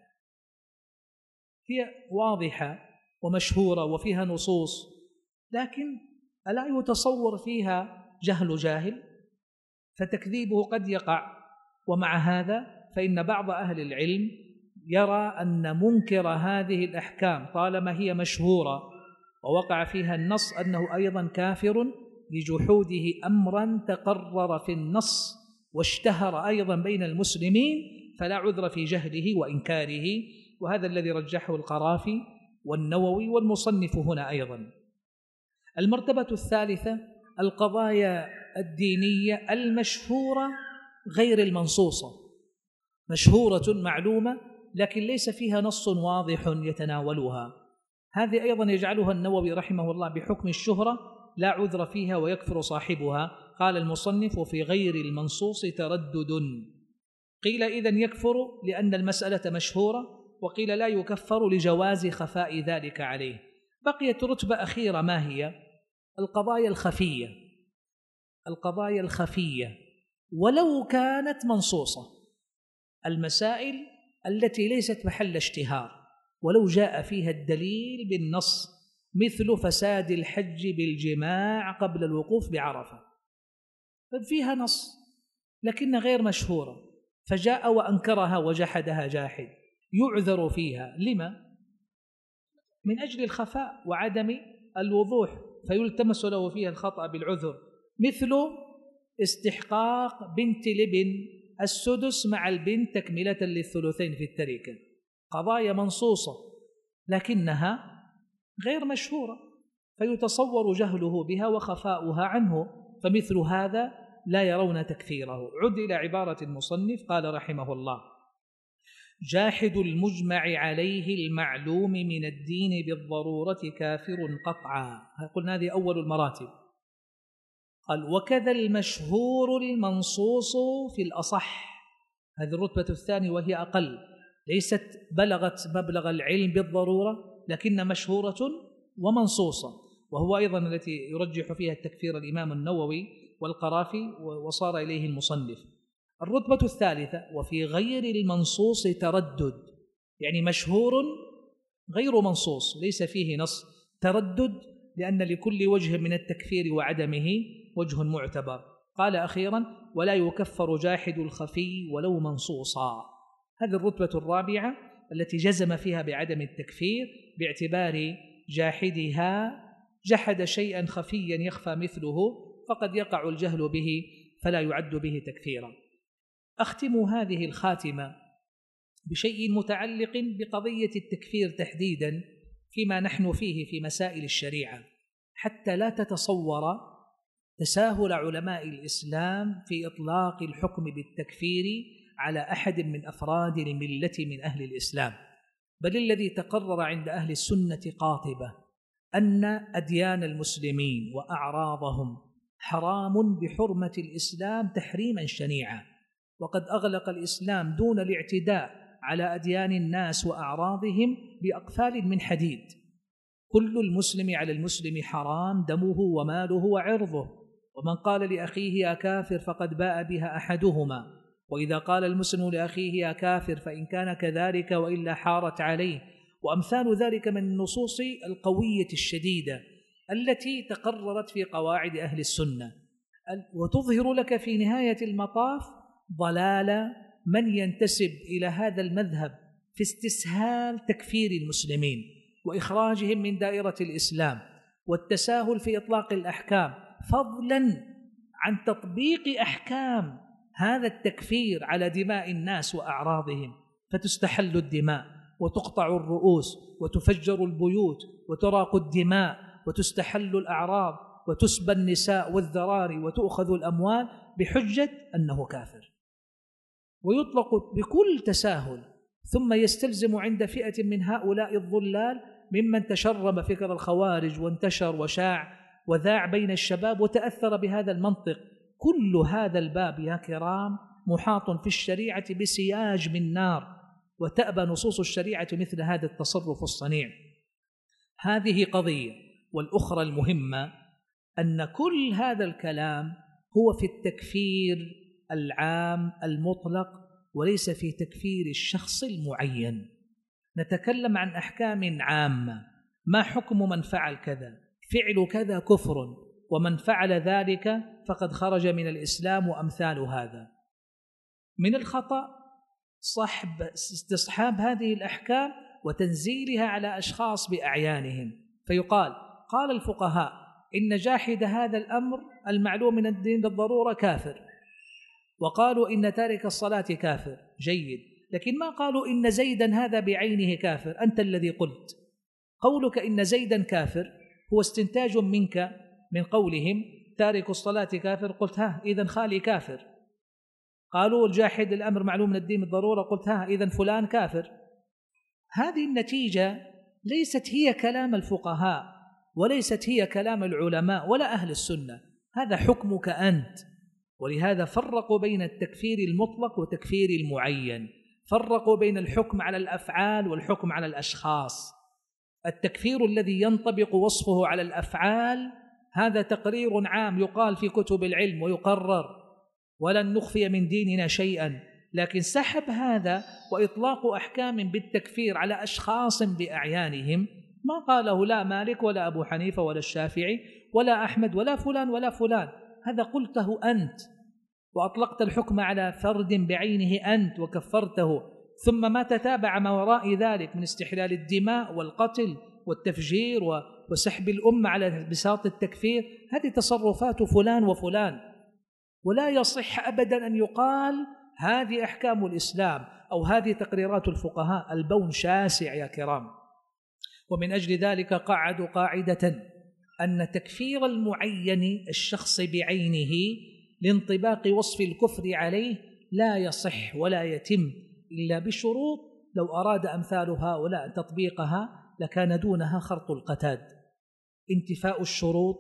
هي واضحة ومشهورة وفيها نصوص، لكن ألا يتصور فيها جهل جاهل؟ فتكذيبه قد يقع. ومع هذا فإن بعض أهل العلم يرى أن منكر هذه الأحكام طالما هي مشهورة ووقع فيها النص أنه أيضا كافر لجحوده أمرا تقرر في النص واشتهر أيضا بين المسلمين، فلا عذر في جهله وإنكاره. وهذا الذي رجحه القرافي والنووي والمصنف هنا أيضا. المرتبة الثالثة القضايا الدينية المشهورة غير المنصوصة، مشهورة معلومة لكن ليس فيها نص واضح يتناولها، هذه أيضا يجعلها النووي رحمه الله بحكم الشهرة لا عذر فيها ويكفر صاحبها. قال المصنف: وفي غير المنصوص تردد. قيل إذن يكفر لأن المسألة مشهورة، وقيل لا يكفر لجواز خفاء ذلك عليه. بقيت رتبة أخيرة، ما هي؟ القضايا الخفية. القضايا الخفية ولو كانت منصوصة، المسائل التي ليست محل اشتهار ولو جاء فيها الدليل بالنص، مثل فساد الحج بالجماع قبل الوقوف بعرفة، فيها نص لكن غير مشهورة، فجاء وأنكرها وجحدها جاحد، يعذر فيها. لما؟ من أجل الخفاء وعدم الوضوح، فيلتمس له فيها الخطأ بالعذر، مثل استحقاق بنت لبن السدس مع البنت تكملة للثلثين في التركة، قضايا منصوصة لكنها غير مشهورة، فيتصور جهله بها وخفاؤها عنه، فمثل هذا لا يرون تكفيره. عد إلى عبارة المصنف، قال رحمه الله: جاحد المجمع عليه المعلوم من الدين بالضرورة كافر قطعا. قلنا هذه أول المراتب. قال: وكذا المشهور المنصوص في الأصح، هذه الرتبة الثانية وهي أقل، ليست بلغت مبلغ العلم بالضرورة لكن مشهورة ومنصوصة، وهو أيضا التي يرجح فيها التكفير الإمام النووي والقرافي وصار إليه المصنف. الرتبة الثالثة: وفي غير المنصوص تردد، يعني مشهور غير منصوص، ليس فيه نص تردد، لأن لكل وجه من التكفير وعدمه وجه معتبر. قال أخيرا: ولا يكفر جاحد الخفي ولو منصوصا. هذه الرتبة الرابعة التي جزم فيها بعدم التكفير باعتبار جاحدها جحد شيئا خفيا يخفى مثله فقد يقع الجهل به فلا يعد به تكفيرا. أختم هذه الخاتمة بشيء متعلق بقضية التكفير تحديدا فيما نحن فيه في مسائل الشريعة، حتى لا تتصور تساهل علماء الإسلام في إطلاق الحكم بالتكفير على أحد من أفراد الملة من أهل الإسلام، بل الذي تقرر عند أهل السنة قاطبة أن أديان المسلمين وأعراضهم حرام بحرمة الإسلام تحريما شنيعا، وقد أغلق الإسلام دون الاعتداء على أديان الناس وأعراضهم بأقفال من حديد. كل المسلم على المسلم حرام دمه وماله وعرضه، ومن قال لأخيه يا كافر فقد باء بها أحدهما، وإذا قال المسلم لأخيه يا كافر فإن كان كذلك وإلا حارت عليه، وأمثال ذلك من النصوص القوية الشديدة التي تقررت في قواعد أهل السنة، وتظهر لك في نهاية المطاف ضلال من ينتسب إلى هذا المذهب في استسهال تكفير المسلمين وإخراجهم من دائرة الإسلام والتساهل في إطلاق الأحكام، فضلا عن تطبيق أحكام هذا التكفير على دماء الناس وأعراضهم، فتستحل الدماء وتقطع الرؤوس وتفجر البيوت وتراق الدماء وتستحل الأعراض وتسبى النساء والذراري وتؤخذ الأموال بحجة أنه كافر، ويطلق بكل تساهل. ثم يستلزم عند فئة من هؤلاء الضلال ممن تشرب فكر الخوارج وانتشر وشاع وذاع بين الشباب وتأثر بهذا المنطق، كل هذا الباب يا كرام محاط في الشريعة بسياج من نار، وتأبى نصوص الشريعة مثل هذا التصرف الصنيع. هذه قضية. والأخرى المهمة أن كل هذا الكلام هو في التكفير العام المطلق وليس في تكفير الشخص المعين. نتكلم عن أحكام عامة، ما حكم من فعل كذا؟ فعل كذا كفر، ومن فعل ذلك فقد خرج من الإسلام، وأمثال هذا. من الخطأ استصحاب هذه الأحكام وتنزيلها على أشخاص بأعيانهم، فيقال قال الفقهاء إن جاحد هذا الأمر المعلوم من الدين بالضرورة كافر، وقالوا إن تارك الصلاة كافر، جيد، لكن ما قالوا إن زيدا هذا بعينه كافر. أنت الذي قلت. قولك إن زيدا كافر هو استنتاج منك من قولهم تارك الصلاة كافر، قلت ها إذن خالي كافر. قالوا الجاحد الأمر معلوم من الدين بالضرورة، قلت ها إذن فلان كافر. هذه النتيجة ليست هي كلام الفقهاء وليست هي كلام العلماء ولا أهل السنة، هذا حكمك أنت. ولهذا فرقوا بين التكفير المطلق وتكفير المعين، فرقوا بين الحكم على الأفعال والحكم على الأشخاص. التكفير الذي ينطبق وصفه على الأفعال هذا تقرير عام يقال في كتب العلم ويقرر ولن نخفي من ديننا شيئا، لكن سحب هذا وإطلاق أحكام بالتكفير على أشخاص بأعيانهم ما قاله لا مالك ولا أبو حنيفة ولا الشافعي ولا أحمد ولا فلان ولا فلان، هذا قلته أنت، وأطلقت الحكم على فرد بعينه أنت وكفرته، ثم ما تتابع ما وراء ذلك من استحلال الدماء والقتل والتفجير وسحب الأمة على بساط التكفير، هذه تصرفات فلان وفلان. ولا يصح أبدا أن يقال هذه أحكام الإسلام أو هذه تقريرات الفقهاء، البون شاسع يا كرام. ومن أجل ذلك قعدوا قاعدة أن تكفير المعين الشخص بعينه لانطباق وصف الكفر عليه لا يصح ولا يتم إلا بشروط لو أراد أمثال هؤلاء تطبيقها لكان دونها خرط القتاد: انتفاء الشروط،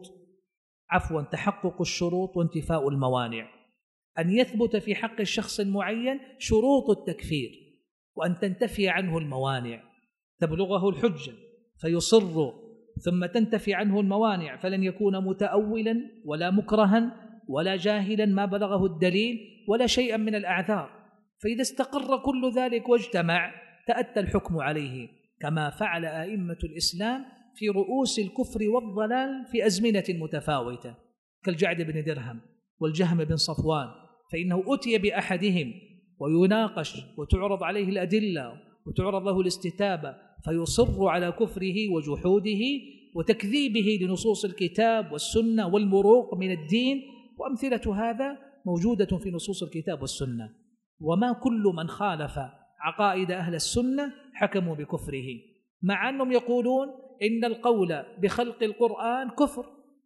تحقق الشروط وانتفاء الموانع، أن يثبت في حق الشخص المعين شروط التكفير وأن تنتفي عنه الموانع، تبلغه الحجة فيصر، ثم تنتفي عنه الموانع فلن يكون متأولا ولا مكرها ولا جاهلا ما بلغه الدليل ولا شيئا من الأعذار. فإذا استقر كل ذلك واجتمع تأتى الحكم عليه. كما فعل أئمة الإسلام في رؤوس الكفر والضلال في أزمنة متفاوتة كالجعد بن درهم والجهم بن صفوان، فإنه أتي بأحدهم ويناقش وتعرض عليه الأدلة وتعرض له الاستتابة فيصر على كفره وجحوده وتكذيبه لنصوص الكتاب والسنة والمروق من الدين، وأمثلة هذا موجودة في نصوص الكتاب والسنة. وما كل من خالف عقائد أهل السنة حكموا بكفره، مع أنهم يقولون إن القول بخلق القرآن كفر،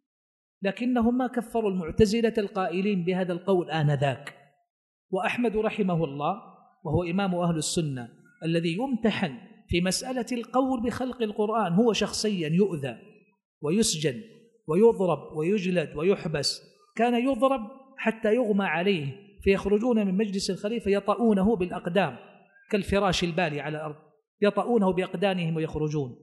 لكنهم ما كفروا المعتزلة القائلين بهذا القول آنذاك. وأحمد رحمه الله وهو إمام أهل السنة الذي يمتحن في مسألة القول بخلق القرآن هو شخصيا يؤذى ويسجن ويضرب ويجلد ويحبس، كان يضرب حتى يغمى عليه فيخرجون من مجلس الخليفة يطؤونه بالأقدام كالفراش البالي على الأرض، يطؤونه بأقدامهم ويخرجون،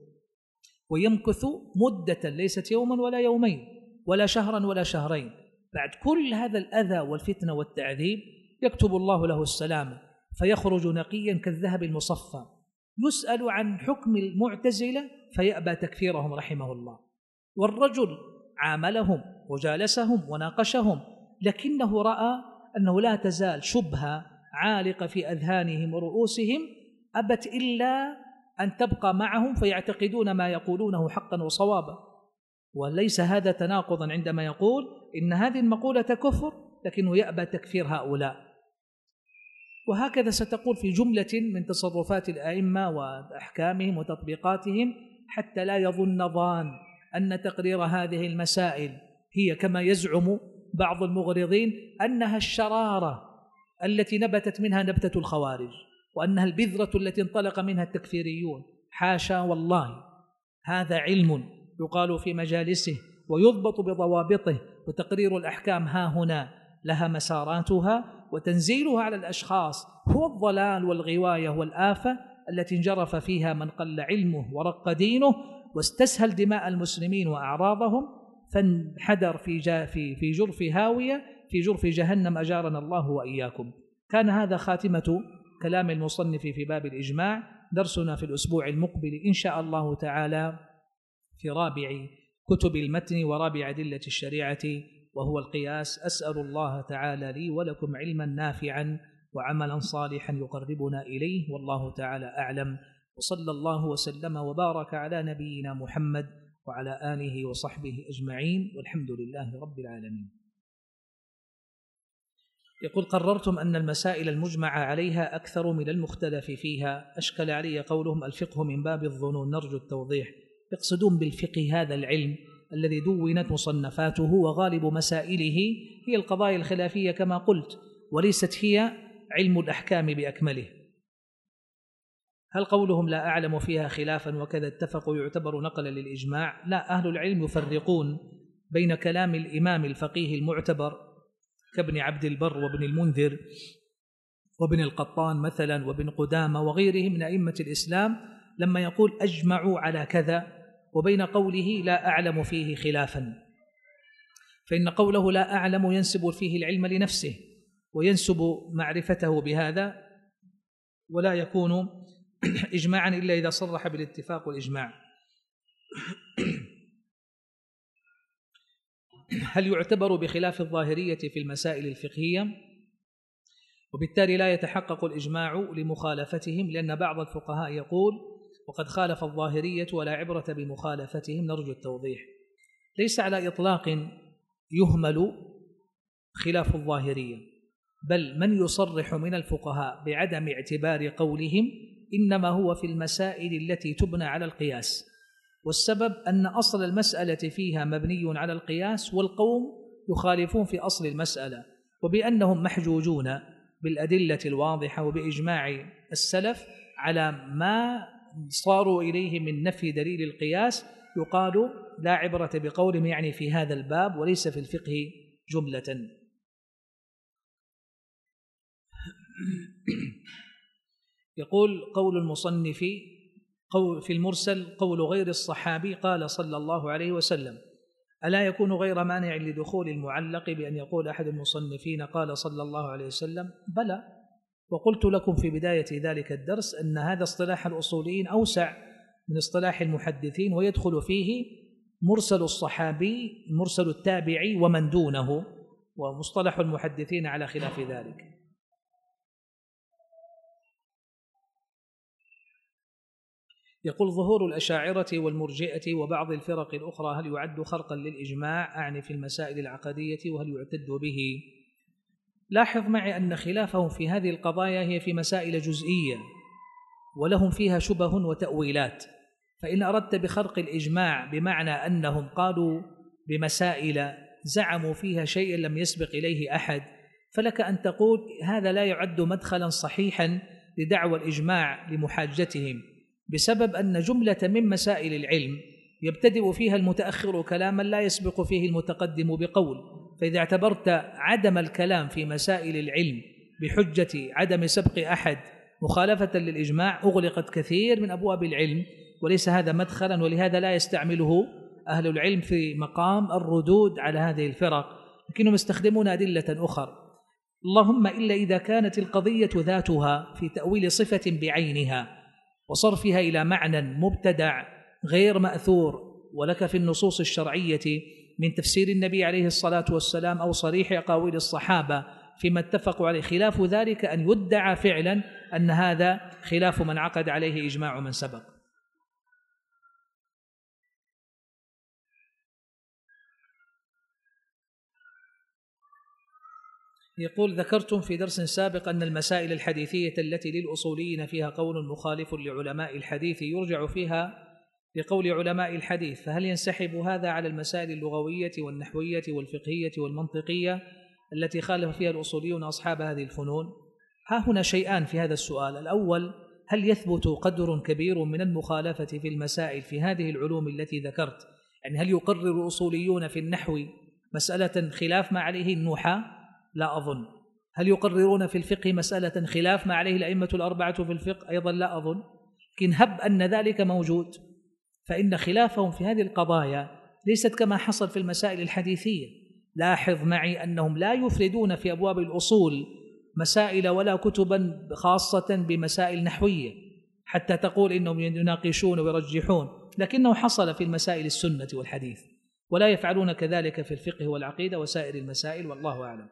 ويمكث مدة ليست يوما ولا يومين ولا شهرا ولا شهرين. بعد كل هذا الأذى والفتنة والتعذيب يكتب الله له السلامة فيخرج نقيا كالذهب المصفى، يسأل عن حكم المعتزلة فيأبى تكفيرهم رحمه الله. والرجل عاملهم وجالسهم وناقشهم، لكنه رأى أنه لا تزال شبهة عالقة في أذهانهم ورؤوسهم أبت إلا أن تبقى معهم فيعتقدون ما يقولونه حقا وصوابا. وليس هذا تناقضا عندما يقول إن هذه المقولة كفر لكنه يأبى تكفير هؤلاء. وهكذا ستقول في جملة من تصرفات الأئمة وأحكامهم وتطبيقاتهم، حتى لا يظن ظان أن تقرير هذه المسائل هي كما يزعم بعض المغرضين أنها الشرارة التي نبتت منها نبتة الخوارج وأنها البذرة التي انطلق منها التكفيريون. حاشا والله، هذا علم يقال في مجالسه ويضبط بضوابطه، وتقرير الأحكام ها هنا لها مساراتها، وتنزيلها على الأشخاص هو الضلال والغواية والآفة التي انجرف فيها من قل علمه ورق دينه واستسهل دماء المسلمين وأعراضهم، فانحدر في جرف هاوية، في جرف جهنم أجارنا الله وإياكم. كان هذا خاتمة كلام المصنف في باب الإجماع. درسنا في الأسبوع المقبل إن شاء الله تعالى في رابع كتب المتن ورابع أدلة الشريعة وهو القياس. أسأل الله تعالى لي ولكم علما نافعا وعملا صالحا يقربنا إليه، والله تعالى أعلم. وصلى الله وسلم وبارك على نبينا محمد وعلى آله وصحبه أجمعين، والحمد لله رب العالمين. يقول: قررتم أن المسائل المجمع عليها أكثر من المختلف فيها. أشكل علي قولهم الفقه من باب الظنون، نرجو التوضيح. يقصدون بالفقه هذا العلم الذي دونت مصنفاته وغالب مسائله هي القضايا الخلافية كما قلت، وليست هي علم الأحكام بأكمله. هل قولهم لا أعلم فيها خلافا وكذا اتفقوا يعتبر نقلا للإجماع؟ لا، أهل العلم يفرقون بين كلام الإمام الفقيه المعتبر كابن عبد البر وابن المنذر وابن القطان مثلا وابن قدامة وغيرهم من أئمة الإسلام لما يقول أجمعوا على كذا، وبين قوله لا أعلم فيه خلافا. فإن قوله لا أعلم ينسب فيه العلم لنفسه وينسب معرفته بهذا، ولا يكون إجماعا إلا إذا صرح بالاتفاق والإجماع. هل يعتبر بخلاف الظاهرية في المسائل الفقهية؟ وبالتالي لا يتحقق الإجماع لمخالفتهم، لأن بعض الفقهاء يقول وقد خالف الظاهرية ولا عبرة بمخالفتهم، نرجو التوضيح. ليس على إطلاق يهمل خلاف الظاهرية، بل من يصرح من الفقهاء بعدم اعتبار قولهم إنما هو في المسائل التي تبنى على القياس، والسبب أن أصل المسألة فيها مبني على القياس، والقوم يخالفون في أصل المسألة، وبأنهم محجوجون بالأدلة الواضحة وبإجماع السلف على ما صاروا إليه من نفي دليل القياس، يقال لا عبرة بقولهم، يعني في هذا الباب وليس في الفقه جملة. يقول قول المصنف في المرسل قول غير الصحابي قال صلى الله عليه وسلم، ألا يكون غير مانع لدخول المعلق بأن يقول أحد المصنفين قال صلى الله عليه وسلم؟ بلى. وقلت لكم في بداية ذلك الدرس أن هذا اصطلاح الأصوليين أوسع من اصطلاح المحدثين، ويدخل فيه مرسل الصحابي، مرسل التابعي، ومن دونه، ومصطلح المحدثين على خلاف ذلك. يقول: ظهور الأشاعرة والمرجئة وبعض الفرق الأخرى هل يعد خرقا للإجماع؟ أعني في المسائل العقدية، وهل يعتد به؟ لاحظ معي أن خلافهم في هذه القضايا هي في مسائل جزئية، ولهم فيها شبه وتأويلات. فإن أردت بخرق الإجماع بمعنى أنهم قالوا بمسائل زعموا فيها شيئا لم يسبق إليه أحد، فلك أن تقول هذا لا يعد مدخلا صحيحا لدعوى الإجماع لمحاجتهم، بسبب أن جملة من مسائل العلم يبتدئ فيها المتأخر كلاما لا يسبق فيه المتقدم بقول. فإذا اعتبرت عدم الكلام في مسائل العلم بحجة عدم سبق أحد مخالفة للإجماع، أغلقت كثير من أبواب العلم، وليس هذا مدخلا، ولهذا لا يستعمله أهل العلم في مقام الردود على هذه الفرق، لكنهم يستخدمون أدلة أخرى. اللهم إلا إذا كانت القضية ذاتها في تأويل صفة بعينها وصرفها إلى معنى مبتدع غير مأثور، ولك في النصوص الشرعية من تفسير النبي عليه الصلاة والسلام أو صريح أقاويل الصحابة فيما اتفقوا عليه، خلاف ذلك أن يدعى فعلا أن هذا خلاف من عقد عليه إجماع من سبق. يقول: ذكرتم في درس سابق أن المسائل الحديثية التي للأصوليين فيها قول مخالف لعلماء الحديث يرجع فيها لقول علماء الحديث، فهل ينسحب هذا على المسائل اللغوية والنحوية والفقهية والمنطقية التي خالف فيها الأصوليون أصحاب هذه الفنون؟ ها هنا شيئان في هذا السؤال. الأول: هل يثبت قدر كبير من المخالفة في المسائل في هذه العلوم التي ذكرت؟ يعني هل يقرر الأصوليون في النحو مسألة خلاف ما عليه النحاة؟ لا أظن. هل يقررون في الفقه مسألة خلاف ما عليه الأئمة الأربعة في الفقه؟ أيضا لا أظن. لكن هب أن ذلك موجود، فإن خلافهم في هذه القضايا ليست كما حصل في المسائل الحديثية. لاحظ معي أنهم لا يفردون في أبواب الأصول مسائل ولا كتبا خاصة بمسائل نحوية حتى تقول إنهم يناقشون ويرجحون، لكنه حصل في المسائل السنة والحديث، ولا يفعلون كذلك في الفقه والعقيدة وسائر المسائل، والله أعلم.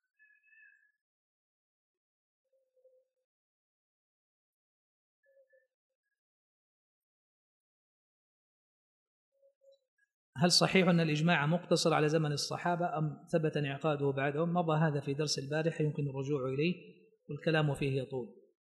هل صحيح أن الإجماع مقتصر على زمن الصحابة أم ثبت انعقاده بعدهم؟ مضى هذا في درس البارحة، يمكن الرجوع إليه والكلام فيه يطول.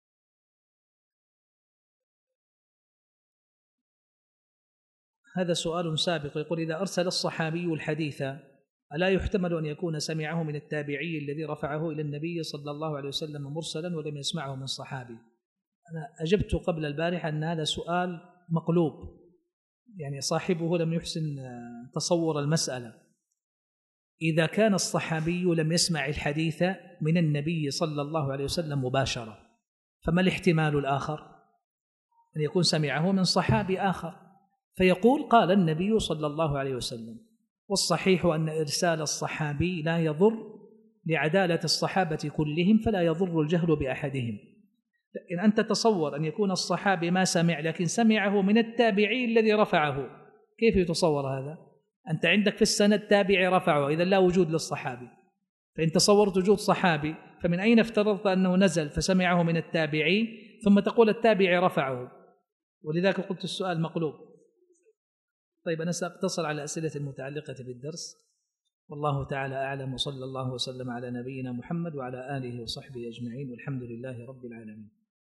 هذا سؤال سابق. يقول: إذا أرسل الصحابي الحديث ألا يحتمل أن يكون سمعه من التابعي الذي رفعه إلى النبي صلى الله عليه وسلم مرسلا ولم يسمعه من صحابي؟ أنا أجبت قبل البارحة أن هذا سؤال مقلوب، يعني صاحبه لم يحسن تصور المسألة. إذا كان الصحابي لم يسمع الحديث من النبي صلى الله عليه وسلم مباشرة، فما الاحتمال الآخر؟ أن يكون سمعه من صحابي آخر، فيقول قال النبي صلى الله عليه وسلم. والصحيح أن إرسال الصحابي لا يضر لعدالة الصحابة كلهم، فلا يضر الجهل بأحدهم. إن أنت تصور أن يكون الصحابي ما سمع لكن سمعه من التابعي الذي رفعه، كيف يتصور هذا؟ أنت عندك في السند تابعي رفعه، إذا لا وجود للصحابي. فإن تصورت وجود صحابي، فمن أين افترضت أنه نزل فسمعه من التابعي ثم تقول التابعي رفعه؟ ولذلك قلت السؤال مقلوب. طيب، أنا سأقتصر على أسئلة المتعلقة بالدرس، والله تعالى أعلم، وصلى الله وسلم على نبينا محمد وعلى آله وصحبه أجمعين، والحمد لله رب العالمين.